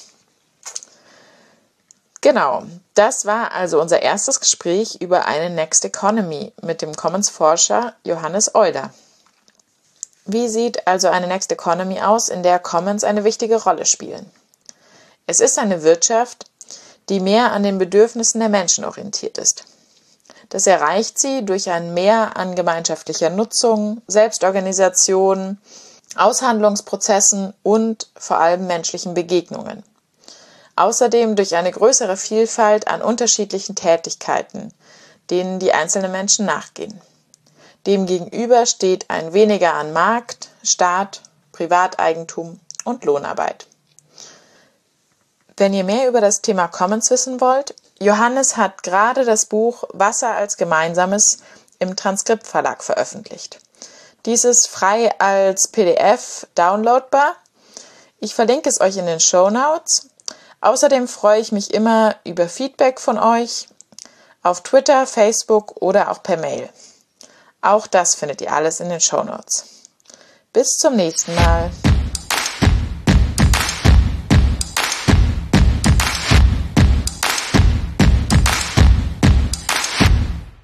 Genau, das war also unser erstes Gespräch über eine Next Economy mit dem Commons-Forscher Johannes Euler. Wie sieht also eine Next Economy aus, in der Commons eine wichtige Rolle spielen? Es ist eine Wirtschaft, die mehr an den Bedürfnissen der Menschen orientiert ist. Das erreicht sie durch ein Mehr an gemeinschaftlicher Nutzung, Selbstorganisation, Aushandlungsprozessen und vor allem menschlichen Begegnungen. Außerdem durch eine größere Vielfalt an unterschiedlichen Tätigkeiten, denen die einzelnen Menschen nachgehen. Demgegenüber steht ein Weniger an Markt, Staat, Privateigentum und Lohnarbeit. Wenn ihr mehr über das Thema Commons wissen wollt, Johannes hat gerade das Buch Wasser als Gemeinsames im Transkript Verlag veröffentlicht. Dies ist frei als P D F downloadbar. Ich verlinke es euch in den Shownotes. Außerdem freue ich mich immer über Feedback von euch auf Twitter, Facebook oder auch per Mail. Auch das findet ihr alles in den Shownotes. Bis zum nächsten Mal.